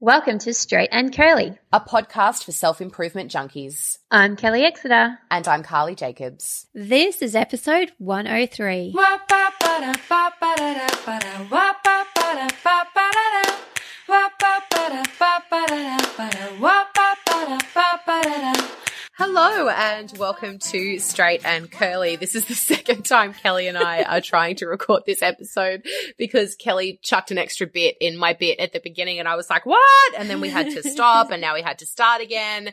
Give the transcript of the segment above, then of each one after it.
Welcome to Straight and Curly, a podcast for self-improvement junkies. I'm Kelly Exeter. And I'm Carly Jacobs. This is episode 103. Hello and welcome to Straight and Curly. This is the second time Kelly and I are trying to record this episode because Kelly chucked an extra bit in my bit at the beginning and I was like, what? And then we had to stop and now we had to start again.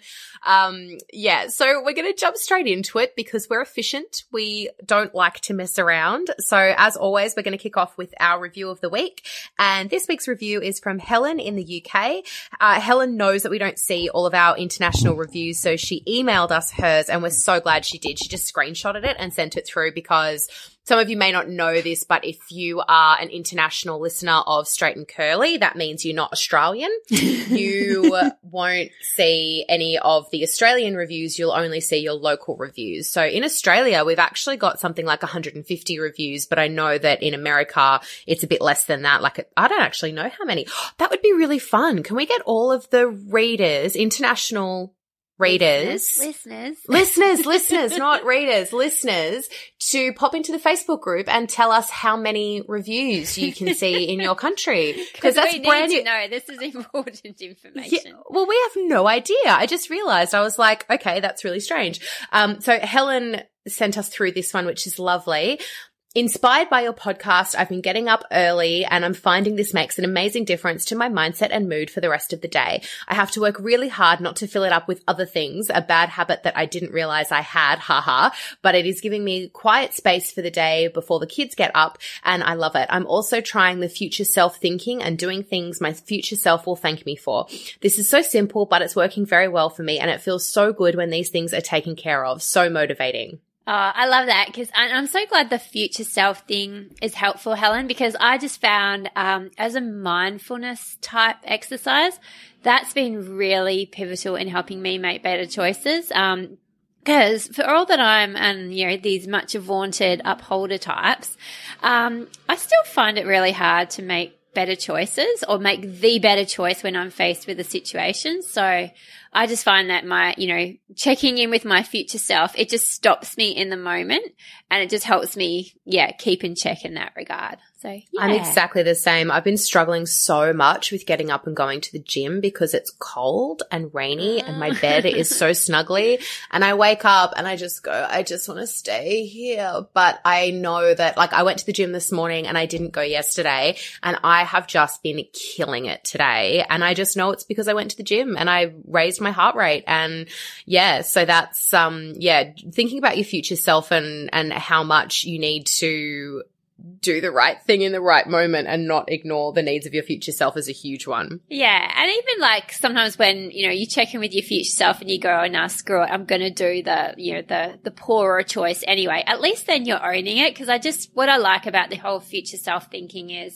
So we're going to jump straight into it because we're efficient. We don't like to mess around. So as always, we're going to kick off with our review of the week. And this week's review is from Helen in the UK. Helen knows that we don't see all of our international reviews, so she emailed us hers and we're so glad she did. She just screenshotted it and sent it through because some of you may not know this, but if you are an international listener of Straight and Curly, that means you're not Australian. You won't see any of the Australian reviews. You'll only see your local reviews. So in Australia, we've actually got something like 150 reviews, but I know that in America, it's a bit less than that. I don't actually know how many. That would be really fun. Can we get all of the readers, international readers, listeners, not readers, listeners, to pop into the Facebook group and tell us how many reviews you can see in your country. Because that's brand new. No, this is important information. Yeah, well, we have no idea. I just realized, I was like, okay, that's really strange. So Helen sent us through this one, which is lovely. Inspired by your podcast, I've been getting up early and I'm finding this makes an amazing difference to my mindset and mood for the rest of the day. I have to work really hard not to fill it up with other things, a bad habit that I didn't realize I had, but it is giving me quiet space for the day before the kids get up and I love it. I'm also trying the future self thinking and doing things my future self will thank me for. This is so simple, but it's working very well for me and it feels so good when these things are taken care of. So motivating. Oh, I love that because I'm so glad the future self thing is helpful, Helen, because I just found as a mindfulness type exercise, that's been really pivotal in helping me make better choices. Because for all that I'm and, these much vaunted upholder types, I still find it really hard to make better choices or make the better choice when I'm faced with a situation. So I just find that my, checking in with my future self, it just stops me in the moment and it just helps me, keep in check in that regard. So, yeah. I'm exactly the same. I've been struggling so much with getting up and going to the gym because it's cold and rainy and my bed is so snuggly and I wake up and I just go, I just want to stay here. But I know that I went to the gym this morning and I didn't go yesterday and I have just been killing it today. And I just know it's because I went to the gym and I raised my heart rate. And so that's, thinking about your future self and how much you need to do the right thing in the right moment and not ignore the needs of your future self is a huge one. Yeah. And even sometimes when, you check in with your future self and you go, oh, no, screw it, I'm going to do the poorer choice anyway. At least then you're owning it. Because what I like about the whole future self thinking is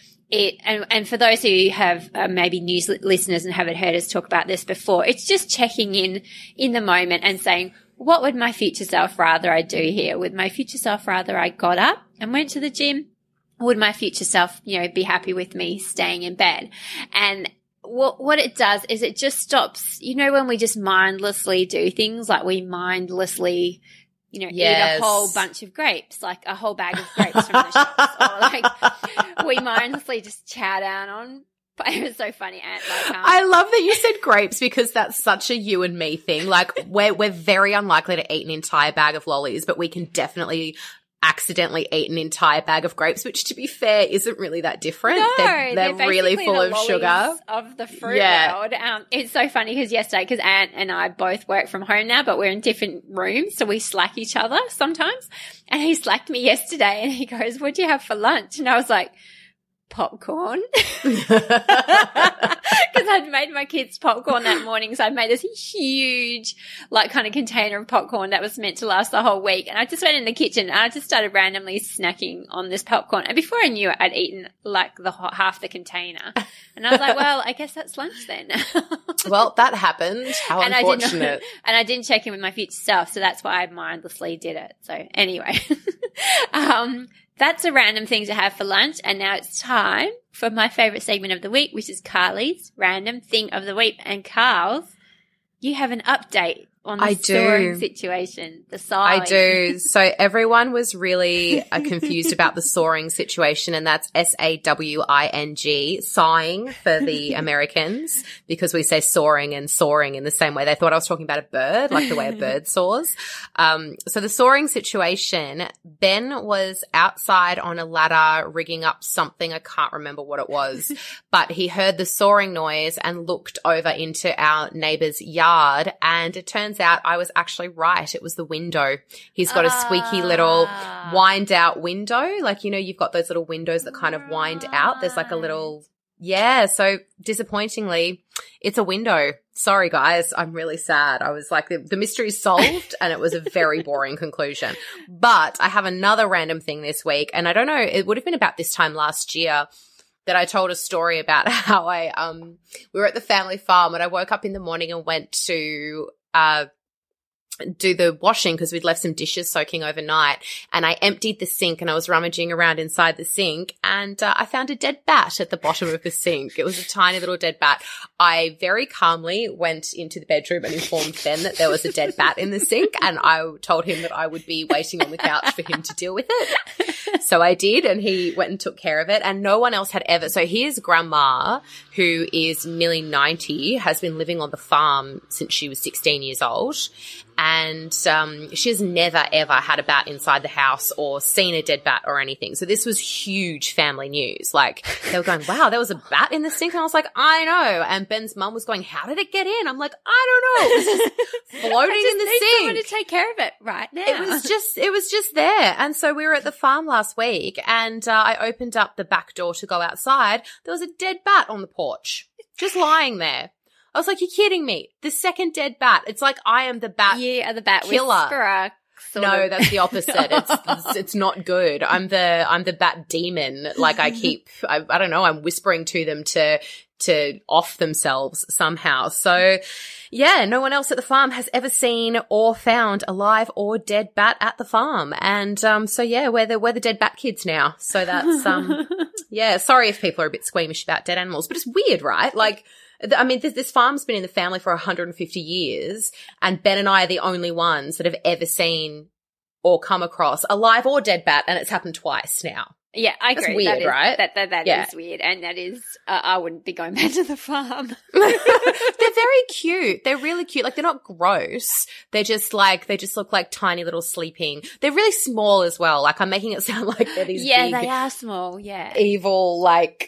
and for those who have maybe news listeners and haven't heard us talk about this before, it's just checking in the moment and saying, what would my future self rather I do here? Would my future self rather I got up and went to the gym? Would my future self, be happy with me staying in bed? And what it does is it just stops, when we just mindlessly do things like we mindlessly eat a whole bunch of grapes, like a whole bag of grapes from the shops, or we mindlessly just chow down on. But it was so funny. I love that you said grapes because that's such a you and me thing. We're very unlikely to eat an entire bag of lollies, but we can definitely accidentally eat an entire bag of grapes, which to be fair isn't really that different. No, they're really full of sugar. Of the fruit world. It's so funny because Ant and I both work from home now, but we're in different rooms, so we slack each other sometimes. And he slacked me yesterday and he goes, "What'd you have for lunch?" And I was like, popcorn. Because I'd made my kids popcorn that morning. So I made this huge, kind of container of popcorn that was meant to last the whole week. And I just went in the kitchen and I just started randomly snacking on this popcorn. And before I knew it, I'd eaten half the container. And I was like, well, I guess that's lunch then. Well, that happened. How unfortunate. And I didn't check in with my future self. So that's why I mindlessly did it. So anyway, that's a random thing to have for lunch. And now it's time for my favorite segment of the week, which is Carly's random thing of the week. And Carl's, you have an update on the soaring situation, the sawing. I do. So everyone was really confused about the soaring situation, and that's SAWING, sawing for the Americans, because we say soaring and soaring in the same way. They thought I was talking about a bird, like the way a bird soars. So the soaring situation, Ben was outside on a ladder rigging up something. I can't remember what it was, but he heard the soaring noise and looked over into our neighbor's yard, and it turns out I was actually right. It was the window. He's got a squeaky little wind out window. Like, you know, you've got those little windows that kind of wind out. There's like a little, so disappointingly, it's a window. Sorry, guys. I'm really sad. I was like, the mystery's solved, and it was a very boring conclusion. But I have another random thing this week, and I don't know, it would have been about this time last year that I told a story about how we were at the family farm, and I woke up in the morning and went to do the washing because we'd left some dishes soaking overnight, and I emptied the sink and I was rummaging around inside the sink, and I found a dead bat at the bottom of the sink. It was a tiny little dead bat. I very calmly went into the bedroom and informed Ben that there was a dead bat in the sink, and I told him that I would be waiting on the couch for him to deal with it. So I did, and he went and took care of it, and no one else had ever. So his grandma, who is nearly 90, has been living on the farm since she was 16 years old. And she has never, ever had a bat inside the house or seen a dead bat or anything. So this was huge family news. Like, they were going, wow, there was a bat in the sink. And I was like, I know. And Ben's mum was going, how did it get in? I'm like, I don't know. It was just floating in the sink. Someone to take care of it right now. It was just there. And so we were at the farm last week, and I opened up the back door to go outside. There was a dead bat on the porch, just lying there. I was like, you're kidding me. The second dead bat. It's like I am the bat the bat killer. Whisperer. No, that's the opposite. It's not good. I'm the bat demon. Like I don't know, I'm whispering to them to off themselves somehow. So yeah, no one else at the farm has ever seen or found a live or dead bat at the farm. And so yeah, we're the dead bat kids now. So that's yeah, sorry if people are a bit squeamish about dead animals, but it's weird, right? Like, I mean, this farm's been in the family for 150 years, and Ben and I are the only ones that have ever seen or come across a live or dead bat, and it's happened twice now. Yeah, I agree. That's weird, right? That is weird, and that is I wouldn't be going back to the farm. They're very cute. They're really cute. Like, they're not gross. They just look like tiny little sleeping. They're really small as well. Like, I'm making it sound like they're these big, they are small. Yeah, evil, like,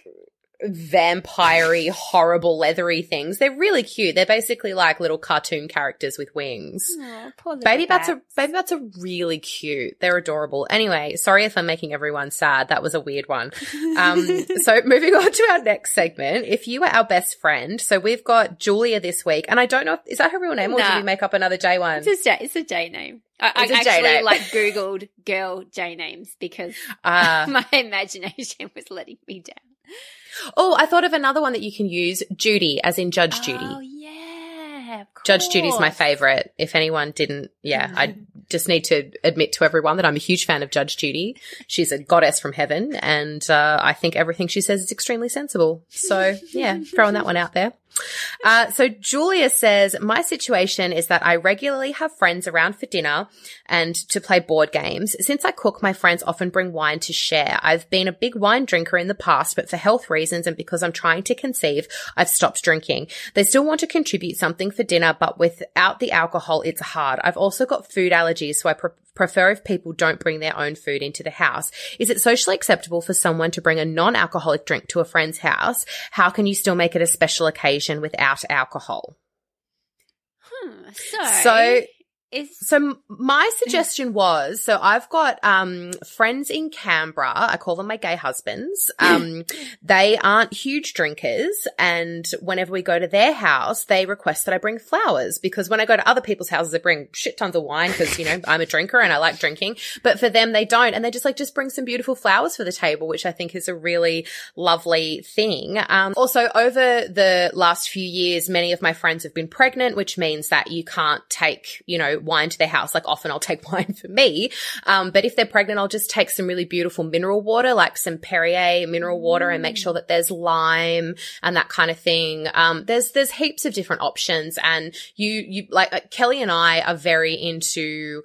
vampire-y, horrible, leathery things. They're really cute. They're basically like little cartoon characters with wings. Oh, poor baby bats are really cute. They're adorable. Anyway, sorry if I'm making everyone sad. That was a weird one. So moving on to our next segment. If you were our best friend, so we've got Julia this week, and I don't know is that her real name or did we make up another J one? It's a J name. I actually like Googled girl J names because my imagination was letting me down. Oh, I thought of another one that you can use, Judy, as in Judge Judy. Oh, yeah, of course. Judge Judy's my favorite. If anyone didn't, I just need to admit to everyone that I'm a huge fan of Judge Judy. She's a goddess from heaven, and I think everything she says is extremely sensible. So, yeah, throwing that one out there. So Julia says, my situation is that I regularly have friends around for dinner and to play board games. Since I cook, my friends often bring wine to share. I've been a big wine drinker in the past, but for health reasons and because I'm trying to conceive, I've stopped drinking. They still want to contribute something for dinner, but without the alcohol, it's hard. I've also got food allergies, so I prefer if people don't bring their own food into the house. Is it socially acceptable for someone to bring a non-alcoholic drink to a friend's house? How can you still make it a special occasion without alcohol? So my suggestion was, so I've got friends in Canberra. I call them my gay husbands. They aren't huge drinkers, and whenever we go to their house, they request that I bring flowers, because when I go to other people's houses, I bring shit tons of wine because, you know, I'm a drinker and I like drinking. But for them, they don't, and they just bring some beautiful flowers for the table, which I think is a really lovely thing. Also, over the last few years, many of my friends have been pregnant, which means that you can't take, you know, wine to their house. Like often I'll take wine for me. But if they're pregnant, I'll just take some really beautiful mineral water, like some Perrier mineral water, and make sure that there's lime and that kind of thing. There's heaps of different options, and you like Kelly and I are very into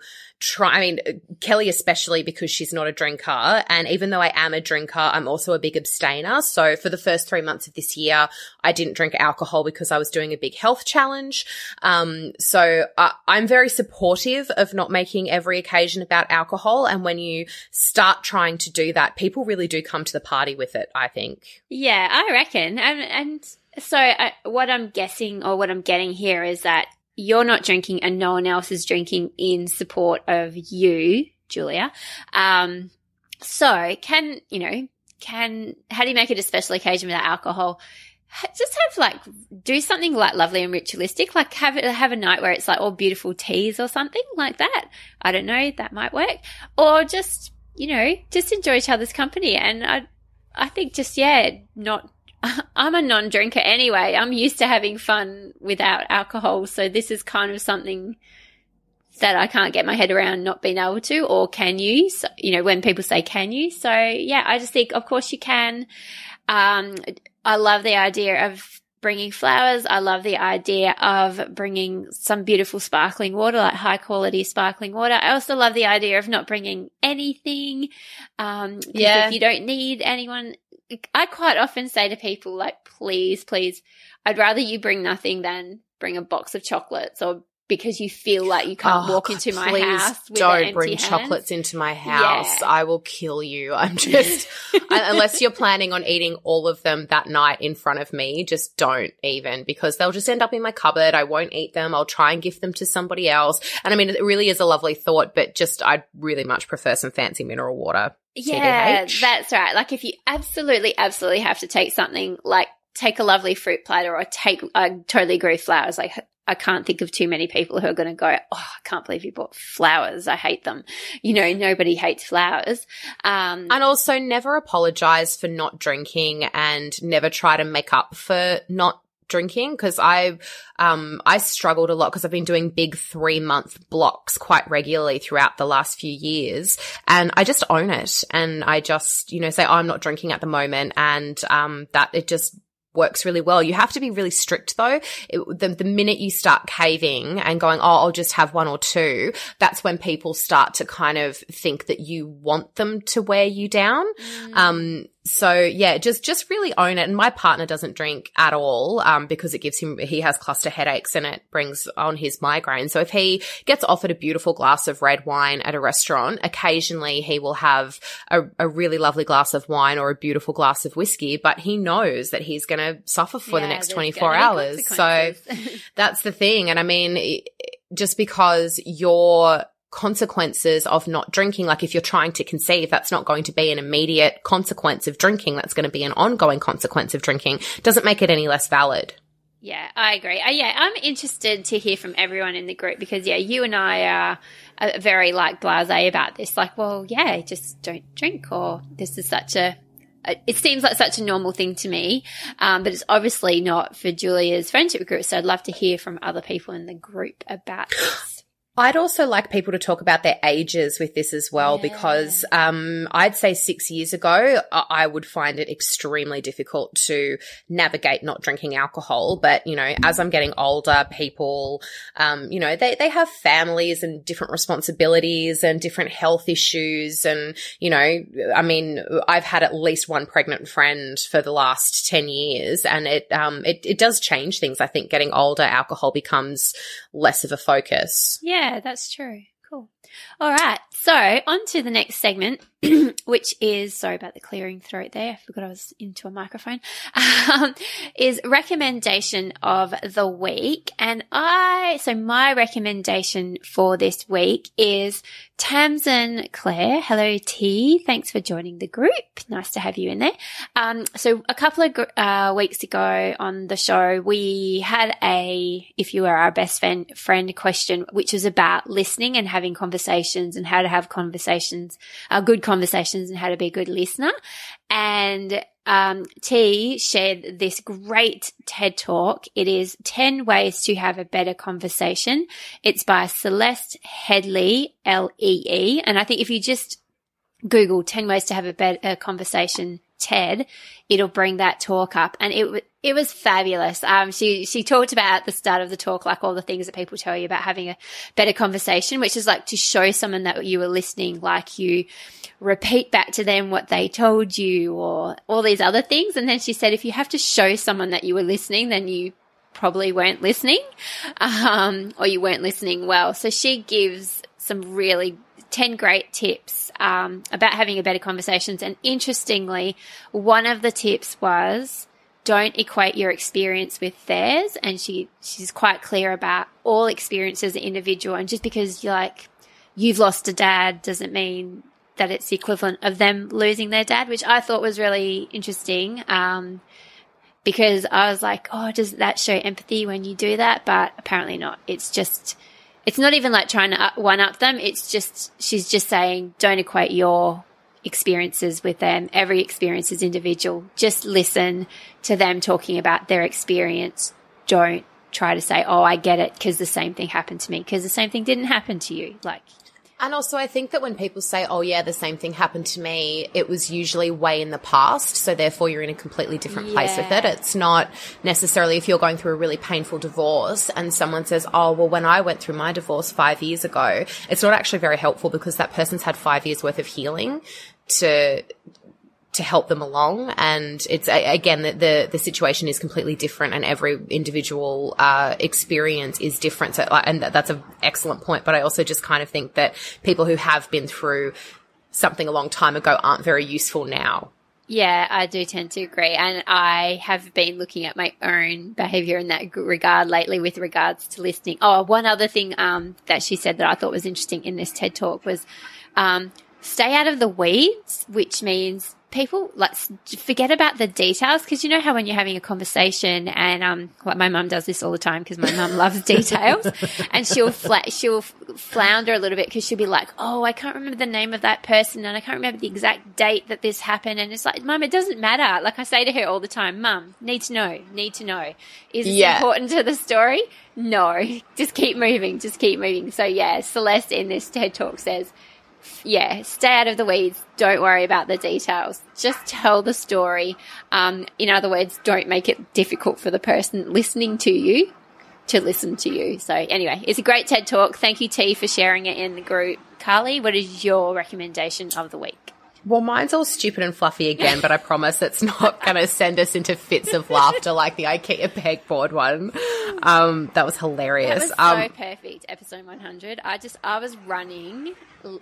Kelly especially, because she's not a drinker. And even though I am a drinker, I'm also a big abstainer. So for the first 3 months of this year, I didn't drink alcohol because I was doing a big health challenge. So I'm very supportive of not making every occasion about alcohol. And when you start trying to do that, people really do come to the party with it, I think. Yeah, I reckon. And so what I'm guessing, or what I'm getting here, is that you're not drinking and no one else is drinking in support of you, Julia. So how do you make it a special occasion without alcohol? Just do something like lovely and ritualistic, like have a night where it's like all beautiful teas or something like that. I don't know, that might work. Or just enjoy each other's company. And I think I'm a non-drinker anyway. I'm used to having fun without alcohol. So this is kind of something that I can't get my head around not being able to, or can you? So, when people say, can you? So yeah, I just think, of course you can. I love the idea of bringing flowers. I love the idea of bringing some beautiful sparkling water, like high quality sparkling water. I also love the idea of not bringing anything. If you don't need anyone, I quite often say to people, like, please, I'd rather you bring nothing than bring a box of chocolates, or because you feel like you can't walk into my house with an empty don't bring hand. Chocolates into my house. Yeah. I will kill you. I'm just unless you're planning on eating all of them that night in front of me, just don't even, because they'll just end up in my cupboard. I won't eat them. I'll try and gift them to somebody else. And I mean, it really is a lovely thought, but I'd really much prefer some fancy mineral water. Yeah, CDH. that's right. Like if you absolutely have to take something, like take a lovely fruit platter, or I totally agree with flowers. Like I can't think of too many people who are going to go, oh, I can't believe you bought flowers. I hate them. Nobody hates flowers. And also never apologize for not drinking, and never try to make up for not drinking, because I struggled a lot because I've been doing big 3-month blocks quite regularly throughout the last few years, and I just own it, and I just say, oh, I'm not drinking at the moment, and that it just works really well. You have to be really strict though. The minute you start caving and going, oh, I'll just have one or two, that's when people start to kind of think that you want them to wear you down. So yeah, just really own it. And my partner doesn't drink at all, because it gives he has cluster headaches and it brings on his migraine. So if he gets offered a beautiful glass of red wine at a restaurant, occasionally he will have a really lovely glass of wine or a beautiful glass of whiskey, but he knows that he's going to suffer for the next 24 hours. So that's the thing. And I mean, just because your consequences of not drinking, like if you're trying to conceive, that's not going to be an immediate consequence of drinking. That's going to be an ongoing consequence of drinking. Doesn't make it any less valid. Yeah, I agree. I'm interested to hear from everyone in the group, because you and I are very blasé about this. Like, well, yeah, just don't drink, or this is it seems like such a normal thing to me, but it's obviously not for Julia's friendship group. So I'd love to hear from other people in the group about this. I'd also like people to talk about their ages with this as well, because I'd say 6 years ago, I would find it extremely difficult to navigate not drinking alcohol. But, as I'm getting older, people, they have families and different responsibilities and different health issues. And, I mean, I've had at least one pregnant friend for the last 10 years, and it does change things. I think getting older, alcohol becomes less of a focus. Yeah, that's true. Cool. All right. So on to the next segment, which is, sorry about the clearing throat there. I forgot I was into a microphone, is recommendation of the week. And so my recommendation for this week is Tamsin Claire. Hello, T. Thanks for joining the group. Nice to have you in there. So a couple of weeks ago on the show, we had if you are our best friend question, which was about listening and having conversations and how to have conversations, good conversations, and how to be a good listener. And T shared this great TED Talk. It is 10 Ways to Have a Better Conversation. It's by Celeste Headlee, Lee. And I think if you just Google 10 Ways to Have a Better Conversation TED, it'll bring that talk up. And it was fabulous. She talked about at the start of the talk, like all the things that people tell you about having a better conversation, which is like to show someone that you were listening, like you repeat back to them what they told you or all these other things. And then she said, if you have to show someone that you were listening, then you probably weren't listening, or you weren't listening well. So she gives some really 10 great tips about having a better conversations. And interestingly, one of the tips was don't equate your experience with theirs. And she's quite clear about all experiences are individual. And just because you've lost a dad doesn't mean that it's the equivalent of them losing their dad, which I thought was really interesting. Because I was like, oh, does that show empathy when you do that? But apparently not. It's not even like trying to one-up them. It's just, she's just saying, don't equate your experiences with them. Every experience is individual. Just listen to them talking about their experience. Don't try to say, oh, I get it because the same thing happened to me, because the same thing didn't happen to you. And also I think that when people say, oh yeah, the same thing happened to me, it was usually way in the past. So therefore you're in a completely different place with it. It's not necessarily if you're going through a really painful divorce and someone says, oh, well, when I went through my divorce 5 years ago, it's not actually very helpful because that person's had 5 years worth of healing to help them along. And it's, again, the situation is completely different and every individual experience is different. So, and that's an excellent point. But I also just kind of think that people who have been through something a long time ago aren't very useful now. Yeah, I do tend to agree. And I have been looking at my own behavior in that regard lately with regards to listening. Oh, one other thing that she said that I thought was interesting in this TED Talk was stay out of the weeds, which means people forget about the details, because you know how when you're having a conversation and like my mum does this all the time because my mum loves details, and she'll flounder a little bit because she'll be like, oh, I can't remember the name of that person and I can't remember the exact date that this happened, and it's like, Mum, it doesn't matter. Like I say to her all the time, Mum, need to know. Is it important to the story? No, just keep moving. So yeah, Celeste in this TED Talk says, yeah, stay out of the weeds. Don't worry about the details. Just tell the story. In other words, don't make it difficult for the person listening to you to listen to you. So anyway, it's a great TED Talk. Thank you, T, for sharing it in the group. Carly, what is your recommendation of the week? Well, mine's all stupid and fluffy again, but I promise it's not going to send us into fits of laughter like the IKEA pegboard one. That was hilarious. That was so perfect, episode 100. I was running.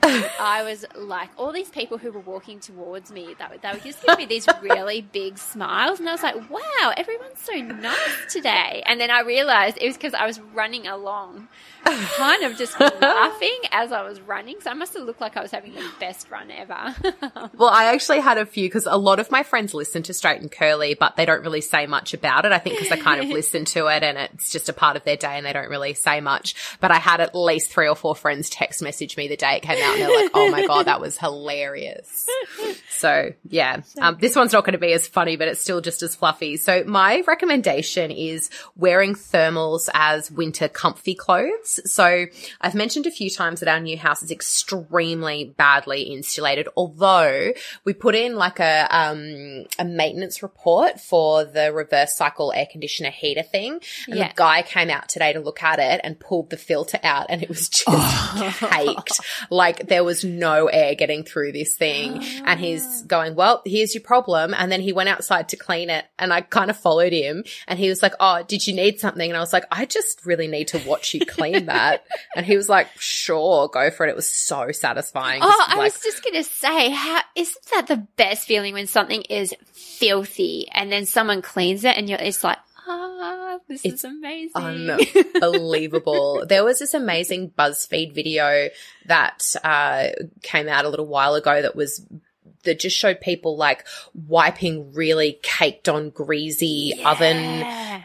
I was like, all these people who were walking towards me, they were just giving me these really big smiles. And I was like, wow, everyone's so nice today. And then I realized it was because I was running along, kind of just laughing as I was running. So I must have looked like I was having the best run ever. Well, I actually had a few because a lot of my friends listen to Straight and Curly, but they don't really say much about it. I think because they kind of listen to it and it's just a part of their day and they don't really say much. But I had at least 3 or 4 friends text message me the day it came out and they're like, oh my God, that was hilarious. So yeah, this one's not going to be as funny, but it's still just as fluffy. So my recommendation is wearing thermals as winter comfy clothes. So I've mentioned a few times that our new house is extremely badly insulated, although we put in like a maintenance report for the reverse cycle air conditioner heater thing. And the guy came out today to look at it and pulled the filter out and it was just caked. Like there was no air getting through this thing. And he's going, well, here's your problem. And then he went outside to clean it and I kind of followed him and he was like, oh, did you need something? And I was like, I just really need to watch you clean that. And he was like, sure, go for it. It was so satisfying. Oh, I was just going to say, isn't that the best feeling when something is filthy and then someone cleans it and it's like, this is amazing. Unbelievable. There was this amazing BuzzFeed video that came out a little while ago that just showed people like wiping really caked on greasy oven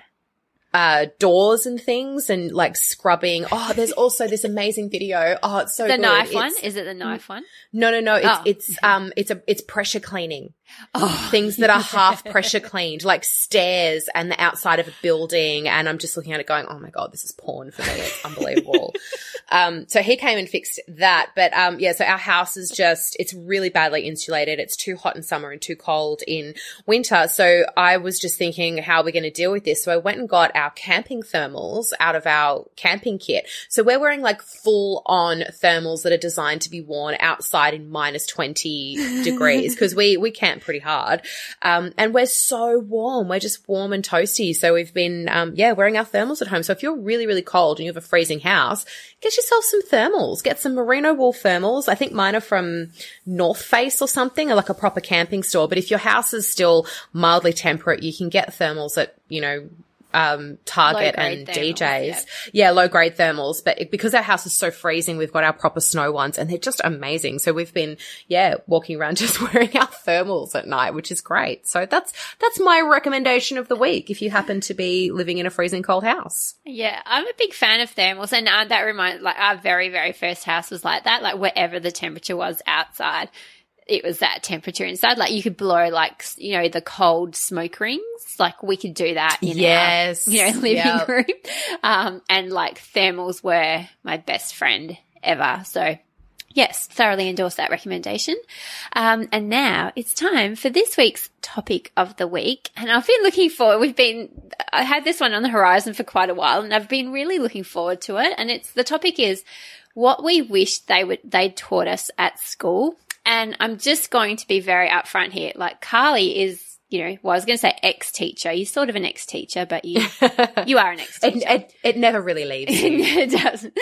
doors and things and like scrubbing. Oh, there's also this amazing video. Oh, it's so the good. Knife one? Is it the knife one? No. It's pressure cleaning. things that are half pressure cleaned, like stairs and the outside of a building. And I'm just looking at it going, oh my God, this is porn for me. It's unbelievable. So he came and fixed that. But so our house is it's really badly insulated. It's too hot in summer and too cold in winter. So I was just thinking, how are we going to deal with this? So I went and got our camping thermals out of our camping kit. So we're wearing like full on thermals that are designed to be worn outside in minus 20 degrees because we camp pretty hard. And we're so warm. We're just warm and toasty. So we've been, wearing our thermals at home. So if you're really, really cold and you have a freezing house, get yourself some thermals. Get some merino wool thermals. I think mine are from North Face or something, or like a proper camping store. But if your house is still mildly temperate, you can get thermals at, Target and thermals, DJs. Yeah, low grade thermals. But because our house is so freezing, we've got our proper snow ones and they're just amazing. So we've been, walking around just wearing our thermals at night, which is great. So that's my recommendation of the week if you happen to be living in a freezing cold house. Yeah, I'm a big fan of thermals, and that reminds, like, our very, very first house was like that. Like, wherever the temperature was outside, it was that temperature inside. Like, you could blow, like, the cold smoke rings. Like, we could do that in our, living room. And like thermals were my best friend ever. So yes, thoroughly endorse that recommendation. And now it's time for this week's topic of the week. And I've been looking forward. I had this one on the horizon for quite a while, and I've been really looking forward to it. And the topic is what we wish they'd taught us at school. And I'm just going to be very upfront here. Like, Carly is, I was going to say ex-teacher. You're sort of an ex-teacher, but you are an ex-teacher. It never really leaves you. It doesn't.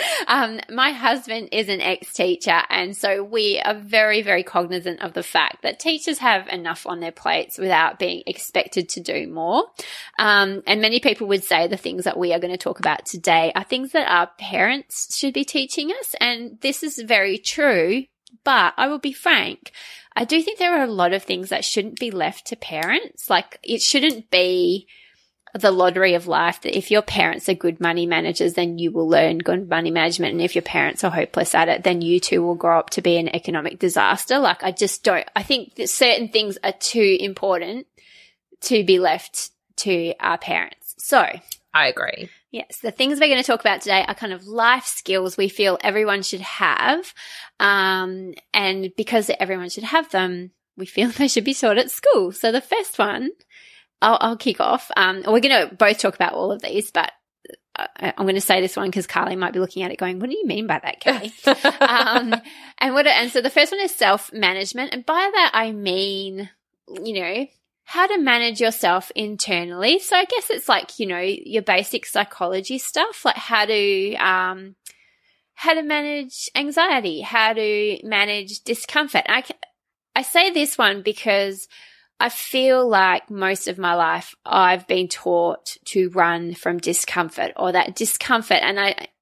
My husband is an ex-teacher, and so we are very, very cognizant of the fact that teachers have enough on their plates without being expected to do more. And many people would say the things that we are going to talk about today are things that our parents should be teaching us, and this is very true. But I will be frank, I do think there are a lot of things that shouldn't be left to parents. Like, it shouldn't be the lottery of life that if your parents are good money managers, then you will learn good money management. And if your parents are hopeless at it, then you too will grow up to be an economic disaster. Like, I think that certain things are too important to be left to our parents. So I agree. Yes, the things we're going to talk about today are kind of life skills we feel everyone should have. And because everyone should have them, we feel they should be taught at school. So the first one, I'll kick off. We're going to both talk about all of these, but I'm going to say this one because Carly might be looking at it going, what do you mean by that, Kelly? And so the first one is self-management. And by that, I mean, how to manage yourself internally. So I guess it's like, your basic psychology stuff, like how to manage anxiety, how to manage discomfort. I say this one because I feel like most of my life I've been taught to run from discomfort, or that discomfort and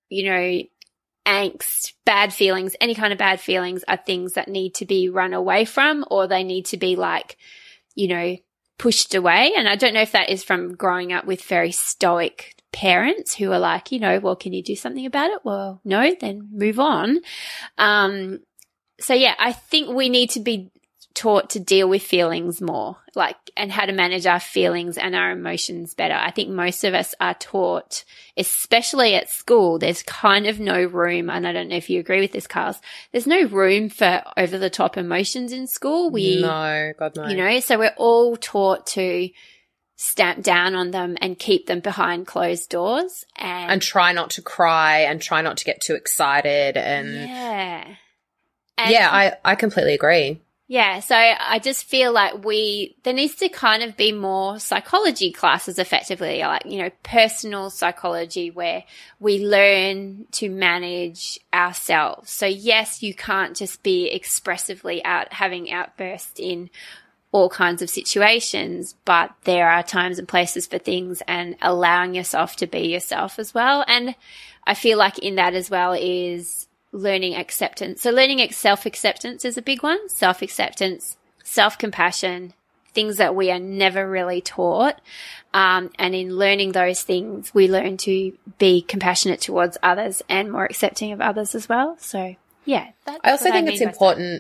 angst, bad feelings, any kind of bad feelings are things that need to be run away from, or they need to be like, pushed away. And I don't know if that is from growing up with very stoic parents who are like, well, can you do something about it? Well, no, then move on. I think we need to be taught to deal with feelings more, and how to manage our feelings and our emotions better. I think most of us are taught, especially at school, there's kind of no room, and I don't know if you agree with this, Carl, there's no room for over-the-top emotions in school. No, God, no. So we're all taught to stamp down on them and keep them behind closed doors. And try not to cry and try not to get too excited. And I completely agree. Yeah, so I just feel like there needs to kind of be more psychology classes effectively, like, personal psychology where we learn to manage ourselves. So yes, you can't just be expressively having outbursts in all kinds of situations, but there are times and places for things, and allowing yourself to be yourself as well. And I feel like in that as well is learning acceptance. So learning self-acceptance is a big one. Self-acceptance, self-compassion, things that we are never really taught. And in learning those things, we learn to be compassionate towards others and more accepting of others as well. So, yeah. I also think it's important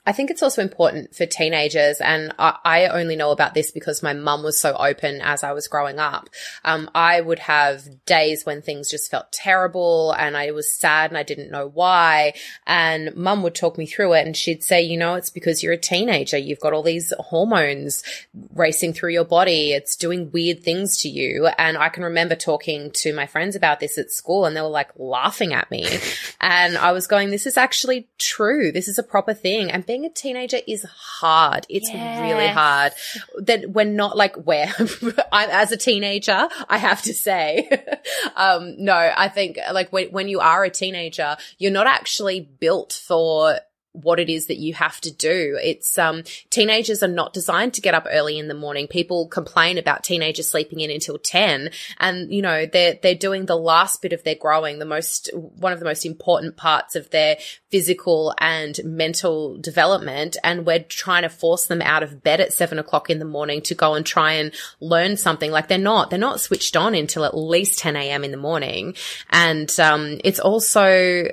I think it's also important for teenagers, and I only know about this because my mum was so open as I was growing up. I would have days when things just felt terrible and I was sad and I didn't know why. And mum would talk me through it and she'd say, it's because you're a teenager. You've got all these hormones racing through your body. It's doing weird things to you. And I can remember talking to my friends about this at school and they were like laughing at me. And I was going, this is actually true. This is a proper thing. And being a teenager is hard. It's really hard. That we're not like as a teenager, I have to say. No, I think like when you are a teenager, you're not actually built for what it is that you have to do. It's teenagers are not designed to get up early in the morning. People complain about teenagers sleeping in until 10 and they're doing the last bit of their growing, one of the most important parts of their physical and mental development, and we're trying to force them out of bed at 7 o'clock in the morning to go and try and learn something. Like they're not switched on until at least 10 a.m. in the morning. And it's also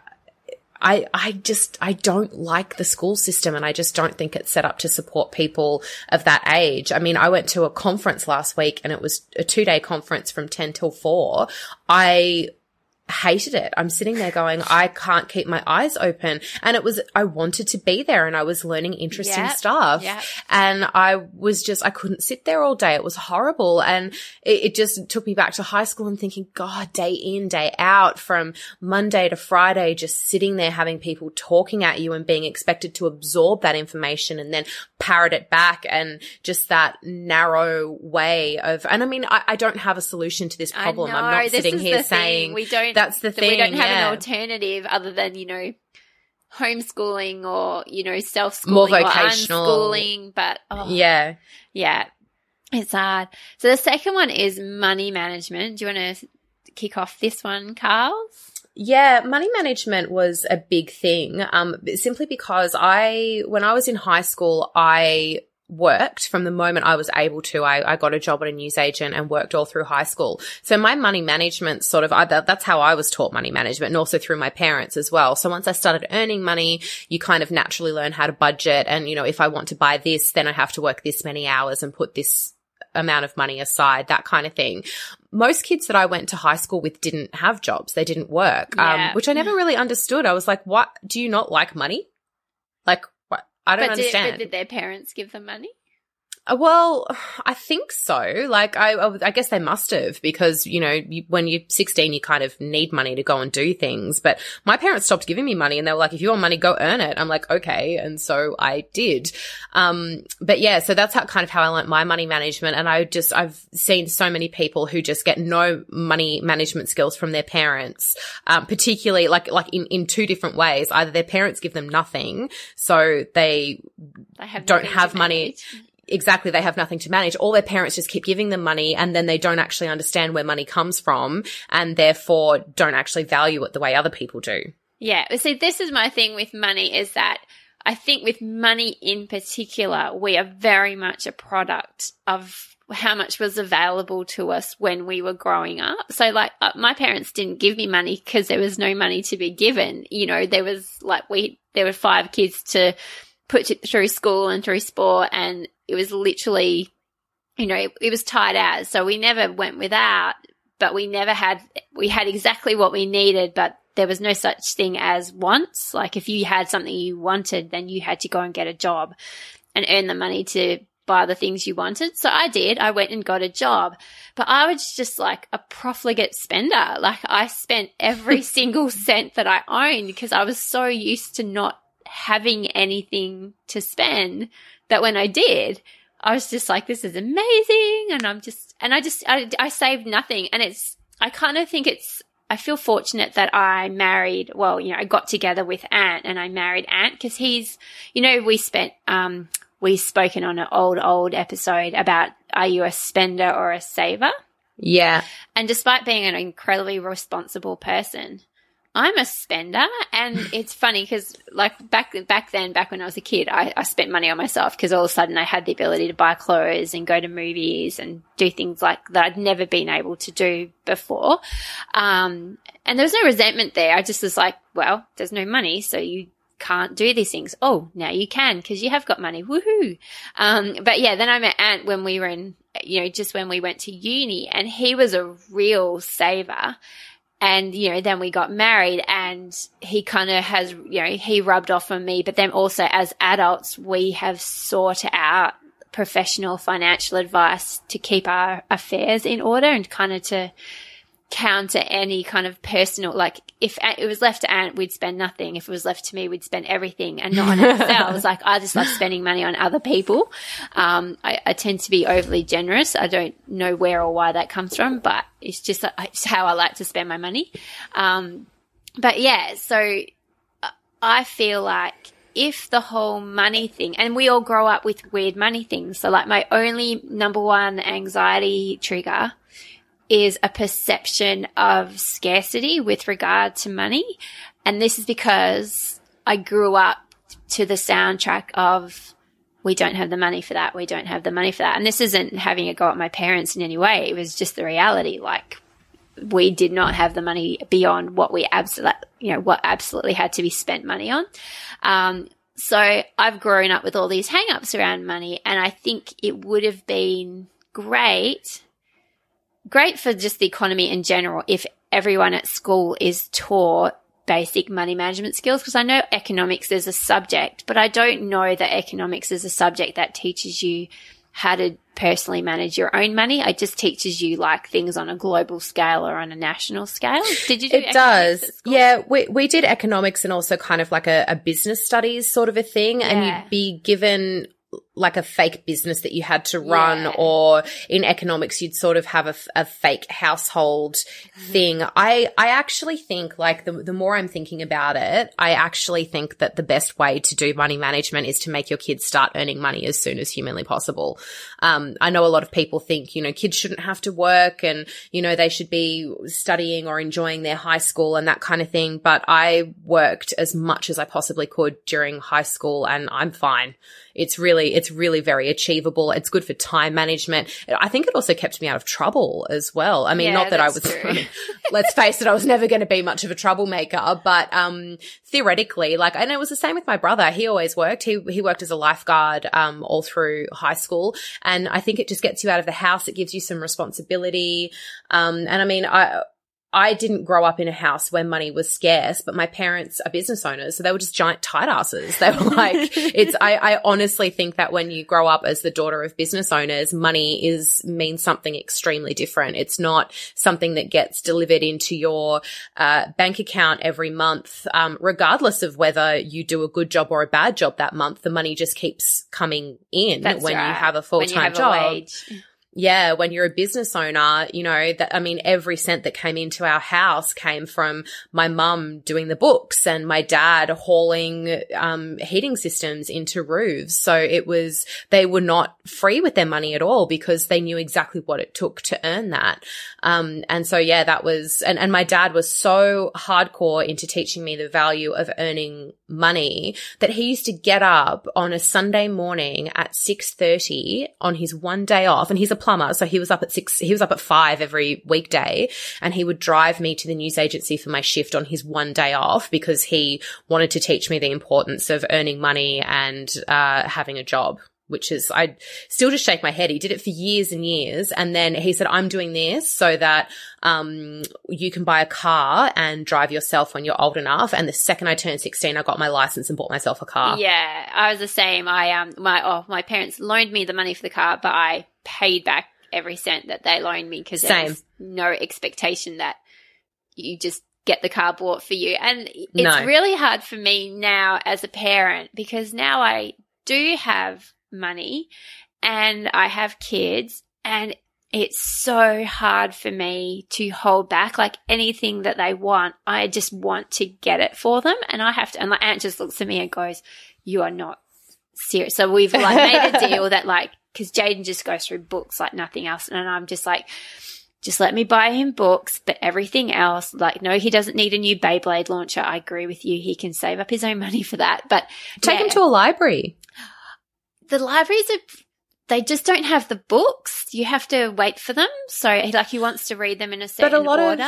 I don't like the school system, and I just don't think it's set up to support people of that age. I mean, I went to a conference last week and it was a 2-day conference from 10 till 4. I hated it. I'm sitting there going, I can't keep my eyes open. And I wanted to be there and I was learning interesting stuff. Yep. And I couldn't sit there all day. It was horrible. And it just took me back to high school and thinking, God, day in, day out, from Monday to Friday, just sitting there having people talking at you and being expected to absorb that information and then parrot it back, and just that narrow way of, and I mean, I don't have a solution to this problem. I'm not sitting here saying that's the thing. We don't have an alternative other than, homeschooling or, self-schooling, more vocational, or unschooling, but yeah, it's hard. So the second one is money management. Do you want to kick off this one, Carl? Yeah, money management was a big thing, simply because when I was in high school, I worked from the moment I was able to. I got a job at a newsagent and worked all through high school. So my money management that's how I was taught money management, and also through my parents as well. So once I started earning money, you kind of naturally learn how to budget. And, if I want to buy this, then I have to work this many hours and put this amount of money aside, that kind of thing. Most kids that I went to high school with didn't have jobs. They didn't work, which I never really understood. I was like, what? Do you not like money? Like, I don't understand. But did their parents give them money? Well, I think so. Like, I guess they must have, because, when you're 16, you kind of need money to go and do things. But my parents stopped giving me money and they were like, if you want money, go earn it. I'm like, okay. And so I did. But yeah, so that's how I learned my money management. And I've seen so many people who just get no money management skills from their parents, particularly like in two different ways. Either their parents give them nothing, so they don't have money. Exactly. They have nothing to manage. All their parents just keep giving them money, and then they don't actually understand where money comes from, and therefore don't actually value it the way other people do. Yeah. See, this is my thing with money, is that I think with money in particular, we are very much a product of how much was available to us when we were growing up. So like my parents didn't give me money because there was no money to be given. There were 5 kids to put through school and through sport, and it was literally, it was tight as. So we never went without, but we had exactly what we needed, but there was no such thing as wants. Like if you had something you wanted, then you had to go and get a job and earn the money to buy the things you wanted. So I did. I went and got a job, but I was just like a profligate spender. Like I spent every single cent that I owned because I was so used to not having anything to spend that when I did, I was just like, this is amazing. And I saved nothing. And I kind of think I feel fortunate that I married, I got together with Ant, and I married Ant because he's, we've spoken on an old episode about, are you a spender or a saver? Yeah. And despite being an incredibly responsible person, I'm a spender. And it's funny because like back when I was a kid, I spent money on myself because all of a sudden I had the ability to buy clothes and go to movies and do things like that I'd never been able to do before. And there was no resentment there. I just was like, well, there's no money, so you can't do these things. Oh, now you can because you have got money. Woohoo. But yeah, then I met Ant when we were in, just when we went to uni, and he was a real saver. And, then we got married, and he kind of has, he rubbed off on me. But then also as adults, we have sought out professional financial advice to keep our affairs in order and kind of to counter any kind of personal, like if it was left to Ant, we'd spend nothing. If it was left to me, we'd spend everything and not on ourselves. Like I just love spending money on other people. I tend to be overly generous. I don't know where or why that comes from, but it's just it's how I like to spend my money. But yeah, so I feel like if the whole money thing, and we all grow up with weird money things. So like my only number one anxiety trigger is a perception of scarcity with regard to money. And this is because I grew up to the soundtrack of, we don't have the money for that. We don't have the money for that. And this isn't having a go at my parents in any way. It was just the reality. Like we did not have the money beyond what we absolutely had to be spent money on. So I've grown up with all these hang-ups around money, and I think it would have been great for just the economy in general if everyone at school is taught basic money management skills, because I know economics is a subject, but I don't know that economics is a subject that teaches you how to personally manage your own money. It just teaches you like things on a global scale or on a national scale. Did you do it? Does. Yeah, we did economics and also kind of like a business studies sort of a thing, and you'd be given like a fake business that you had to run, or in economics you'd sort of have a fake household thing. I actually think like the more I'm thinking about it, I actually think that the best way to do money management is to make your kids start earning money as soon as humanly possible. I know a lot of people think, kids shouldn't have to work and, they should be studying or enjoying their high school and that kind of thing. But I worked as much as I possibly could during high school and I'm fine. It's really very achievable. It's good for time management. I think it also kept me out of trouble as well. I mean, not that I was, let's face it, I was never going to be much of a troublemaker, but, theoretically, and it was the same with my brother. He always worked. He worked as a lifeguard, all through high school. And I think it just gets you out of the house. It gives you some responsibility. And I mean, I didn't grow up in a house where money was scarce, but my parents are business owners, so they were just giant tight asses. They were like, I honestly think that when you grow up as the daughter of business owners, money means something extremely different. It's not something that gets delivered into your bank account every month, regardless of whether you do a good job or a bad job that month. The money just keeps coming in. That's when right. You have a full-time job. Yeah, when you're a business owner, every cent that came into our house came from my mum doing the books and my dad hauling heating systems into roofs. So they were not free with their money at all because they knew exactly what it took to earn that. And so, yeah, that was, and my dad was so hardcore into teaching me the value of earning money that he used to get up on a Sunday morning at 6:30 on his one day off, and he's a plumber, so he was up at 5 every weekday, and he would drive me to the news agency for my shift on his one day off because he wanted to teach me the importance of earning money and having a job. Which is, I still just shake my head. He did it for years and years. And then he said, I'm doing this so that, you can buy a car and drive yourself when you're old enough. And the second I turned 16, I got my license and bought myself a car. Yeah, I was the same. My parents loaned me the money for the car, but I paid back every cent that they loaned me because there was no expectation that you just get the car bought for you. And it's really hard for me now as a parent because now I do have money and I have kids, and it's so hard for me to hold back. Like anything that they want, I just want to get it for them, and I have to. And my aunt just looks at me and goes, "You are not serious." So we've made a deal that because Jaden just goes through books like nothing else, and I'm just like, just let me buy him books, but everything else, no, he doesn't need a new Beyblade launcher. I agree with you. He can save up his own money for that. But take him to a library. The libraries they just don't have the books. You have to wait for them. So he wants to read them in a certain order.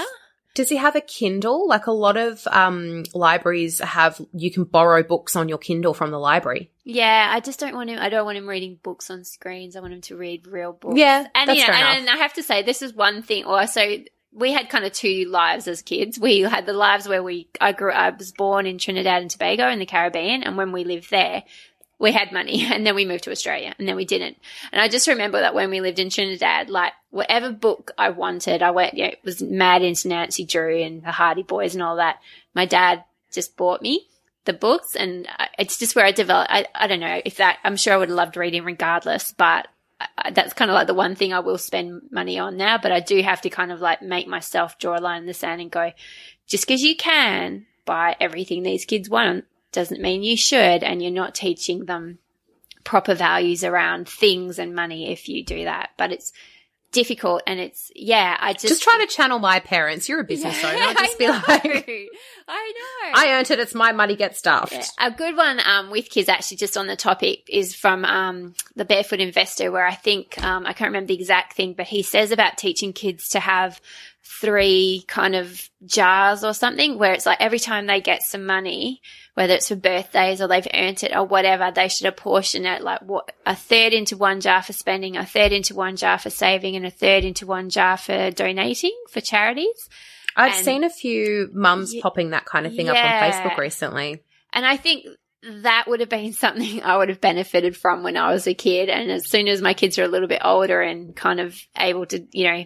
Does he have a Kindle? Like a lot of libraries have, you can borrow books on your Kindle from the library. Yeah, I just don't want him reading books on screens. I want him to read real books. Yeah, and, that's fair enough. And I have to say, this is one thing also. We had kind of two lives as kids. We had the lives where I was born in Trinidad and Tobago in the Caribbean, and when we lived there, we had money, and then we moved to Australia, and then we didn't. And I just remember that when we lived in Trinidad, like whatever book I wanted, was mad into Nancy Drew and the Hardy Boys and all that. My dad just bought me the books, and it's just where I developed. I don't know if that. I'm sure I would have loved reading regardless, but that's kind of like the one thing I will spend money on now. But I do have to kind of like make myself draw a line in the sand and go, just because you can buy everything these kids want doesn't mean you should, and you're not teaching them proper values around things and money if you do that. But it's difficult, and it's, I just try to channel my parents. You're a business owner. Just be like, I know. I earned it. It's my money. Get stuffed. Yeah. A good one with kids, actually, just on the topic, is from the Barefoot Investor, where I think I can't remember the exact thing, but he says about teaching kids to have 3 kind of jars or something, where it's like every time they get some money, whether it's for birthdays or they've earned it or whatever, they should apportion it like a third into one jar for spending, a third into one jar for saving, and a third into one jar for donating for charities. I've seen a few mums popping that kind of thing up on Facebook recently. And I think that would have been something I would have benefited from when I was a kid. And as soon as my kids are a little bit older and kind of able to,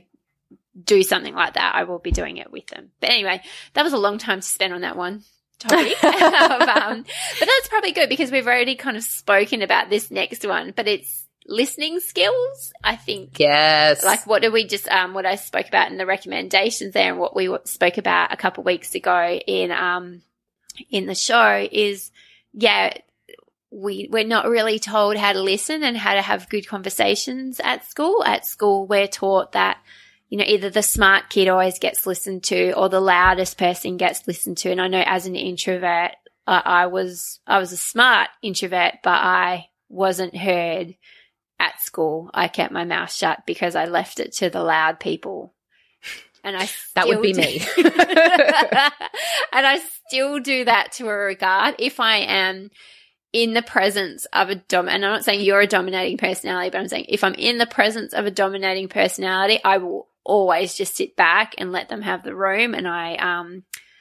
do something like that, I will be doing it with them. But anyway, that was a long time to spend on that one topic. But that's probably good because we've already kind of spoken about this next one, but it's listening skills, I think. Yes. Like what did we just, what I spoke about in the recommendations there and what we spoke about a couple of weeks ago in the show is, we're not really told how to listen and how to have good conversations at school. At school, we're taught that, either the smart kid always gets listened to or the loudest person gets listened to. And I know as an introvert, I was a smart introvert, but I wasn't heard at school. I kept my mouth shut because I left it to the loud people. And that would be me. And I still do that to a regard. If I am in the presence of and I'm not saying you're a dominating personality, but I'm saying if I'm in the presence of a dominating personality, I will always just sit back and let them have the room. And I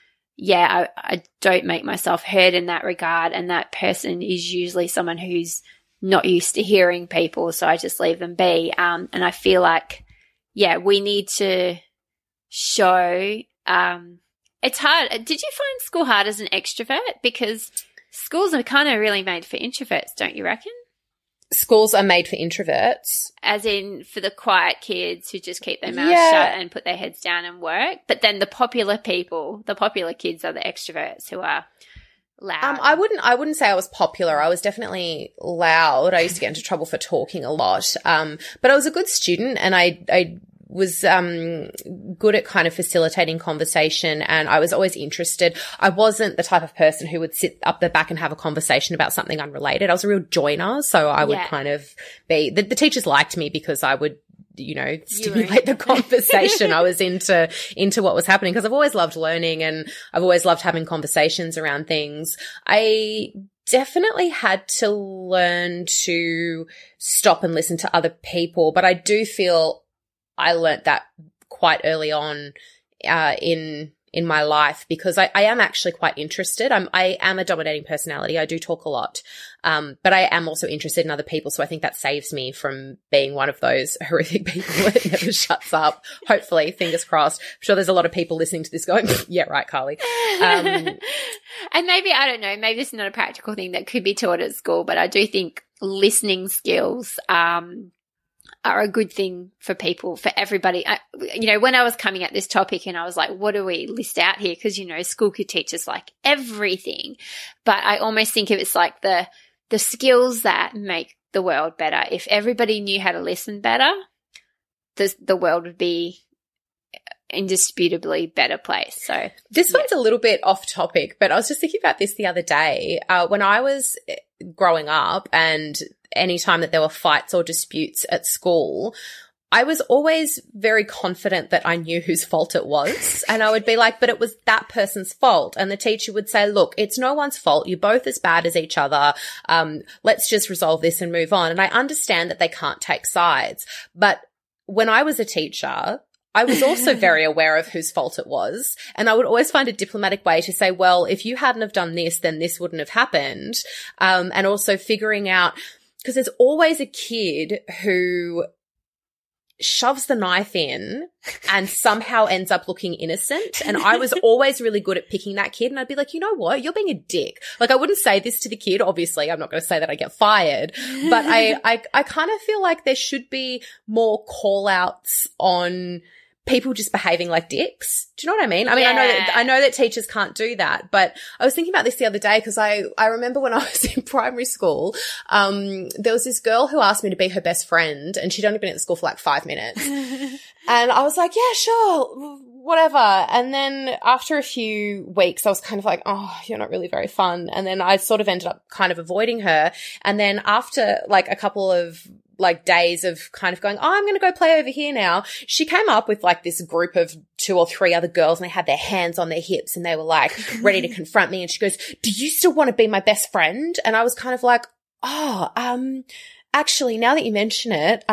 don't make myself heard in that regard. And that person is usually someone who's not used to hearing people. So I just leave them be. And I feel like, we need to show, it's hard. Did you find school hard as an extrovert? Because schools are kind of really made for introverts, don't you reckon? Schools are made for introverts. As in for the quiet kids who just keep their mouths shut and put their heads down and work. But then the popular kids are the extroverts who are loud. I wouldn't say I was popular. I was definitely loud. I used to get into trouble for talking a lot. But I was a good student and I was good at kind of facilitating conversation, and I was always interested. I wasn't the type of person who would sit up the back and have a conversation about something unrelated. I was a real joiner, so I would kind of be the teachers liked me because I would stimulate the conversation. I was into what was happening because I've always loved learning and I've always loved having conversations around things. I definitely had to learn to stop and listen to other people, but I do feel I learnt that quite early on in my life because I am actually quite interested. I am a dominating personality. I do talk a lot. But I am also interested in other people. So I think that saves me from being one of those horrific people that never shuts up. Hopefully, fingers crossed. I'm sure there's a lot of people listening to this going, yeah, right, Carly. And maybe, I don't know, maybe this is not a practical thing that could be taught at school, but I do think listening skills, are a good thing for people, for everybody. When I was coming at this topic and I was like, what do we list out here? Because, school could teach us like everything. But I almost think of it's like the skills that make the world better. If everybody knew how to listen better, the world would be indisputably better place. So this one's a little bit off topic, but I was just thinking about this the other day. When I was growing up and anytime that there were fights or disputes at school, I was always very confident that I knew whose fault it was. And I would be like, but it was that person's fault. And the teacher would say, look, it's no one's fault. You're both as bad as each other. Let's just resolve this and move on. And I understand that they can't take sides. But when I was a teacher, I was also very aware of whose fault it was. And I would always find a diplomatic way to say, well, if you hadn't have done this, then this wouldn't have happened. And also figuring out, because there's always a kid who shoves the knife in and somehow ends up looking innocent. And I was always really good at picking that kid. And I'd be like, you know what? You're being a dick. Like, I wouldn't say this to the kid. Obviously, I'm not going to say that I get fired, but I kind of feel like there should be more call outs on people just behaving like dicks. Do you know what I mean? I mean, Yeah. I know that teachers can't do that, but I was thinking about this the other day because I remember when I was in primary school, there was this girl who asked me to be her best friend, and she'd only been at the school for like 5 minutes. And I was like, yeah, sure, whatever. And then after a few weeks, I was kind of like, oh, you're not really very fun. And then I sort of ended up kind of avoiding her. And then after like a couple of like days of kind of going, oh, I'm going to go play over here now, she came up with like this group of 2 or 3 other girls, and they had their hands on their hips and they were like ready to confront me. And she goes, do you still want to be my best friend? And I was kind of like, oh, actually, now that you mention it,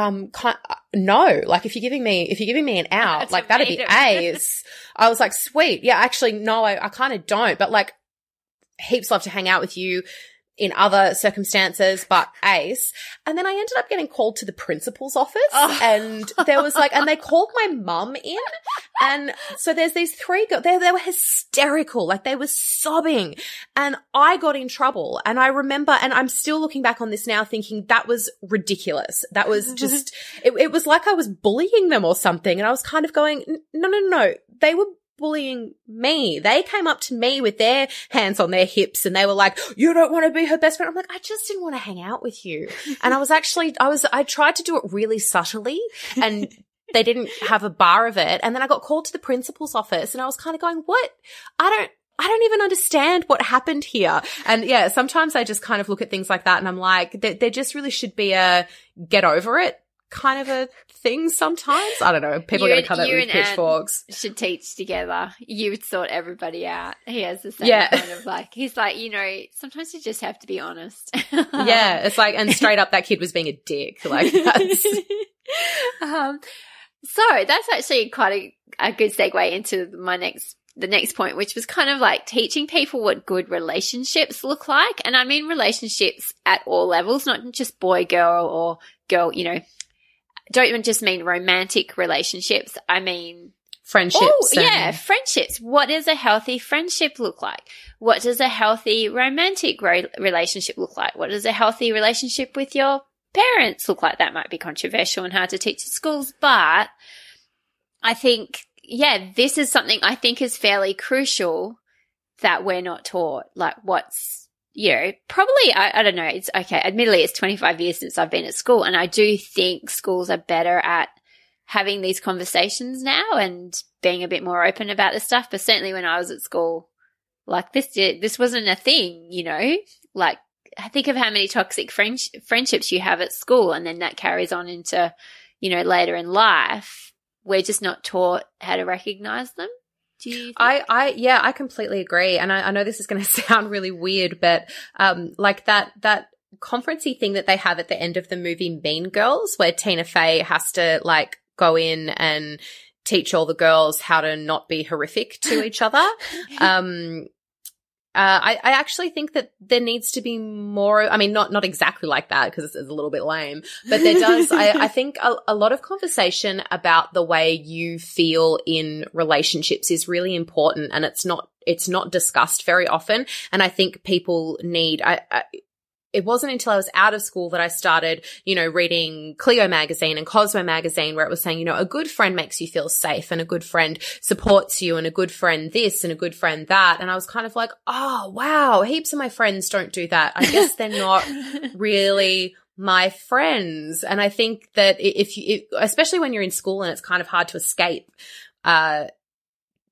no, like if you're giving me an out, like that'd be ace. I was like, sweet. Yeah, actually, no, I kind of don't, but like heaps love to hang out with you in other circumstances, but ace. And then I ended up getting called to the principal's office, and there was like, and they called my mum in. And so there's these 3 girls, they were hysterical. Like they were sobbing, and I got in trouble. And I remember, and I'm still looking back on this now thinking that was ridiculous. That was just, it was like I was bullying them or something. And I was kind of going, no. They were bullying me. They came up to me with their hands on their hips and they were like, you don't want to be her best friend. I'm like, I just didn't want to hang out with you. And I tried to do it really subtly, and they didn't have a bar of it. And then I got called to the principal's office, and I was kind of going, what? I don't even understand what happened here. And yeah, sometimes I just kind of look at things like that and I'm like, there just really should be a get over it kind of a thing sometimes. I don't know. People are going to come at me with pitchforks. Should teach together. You would sort everybody out. He has the same kind of like, he's like, sometimes you just have to be honest. Yeah. It's like, and straight up that kid was being a dick. Like that's. So that's actually quite a good segue into the next point, which was kind of like teaching people what good relationships look like. And I mean relationships at all levels, not just boy, girl or girl, don't even just mean romantic relationships. I mean friendships. Friendships. What does a healthy friendship look like? What does a healthy romantic relationship look like? What does a healthy relationship with your parents look like? That might be controversial and hard to teach at schools, but I think, this is something I think is fairly crucial that we're not taught. Like what's, probably, I don't know. It's okay. Admittedly, it's 25 years since I've been at school, and I do think schools are better at having these conversations now and being a bit more open about this stuff. But certainly when I was at school, like this wasn't a thing, like I think of how many toxic friendships you have at school, and then that carries on into, later in life. We're just not taught how to recognize them. Do you think? I completely agree. And I know this is going to sound really weird, but like that conferencey thing that they have at the end of the movie Mean Girls, where Tina Fey has to like go in and teach all the girls how to not be horrific to each other. I actually think that there needs to be more, I mean, not exactly like that because it's a little bit lame, but there does, I think a lot of conversation about the way you feel in relationships is really important, and it's not discussed very often. And I think people need, it wasn't until I was out of school that I started, reading Clio magazine and Cosmo magazine, where it was saying, a good friend makes you feel safe, and a good friend supports you, and a good friend this and a good friend that. And I was kind of like, oh, wow, heaps of my friends don't do that. I guess they're not really my friends. And I think that especially when you're in school and it's kind of hard to escape,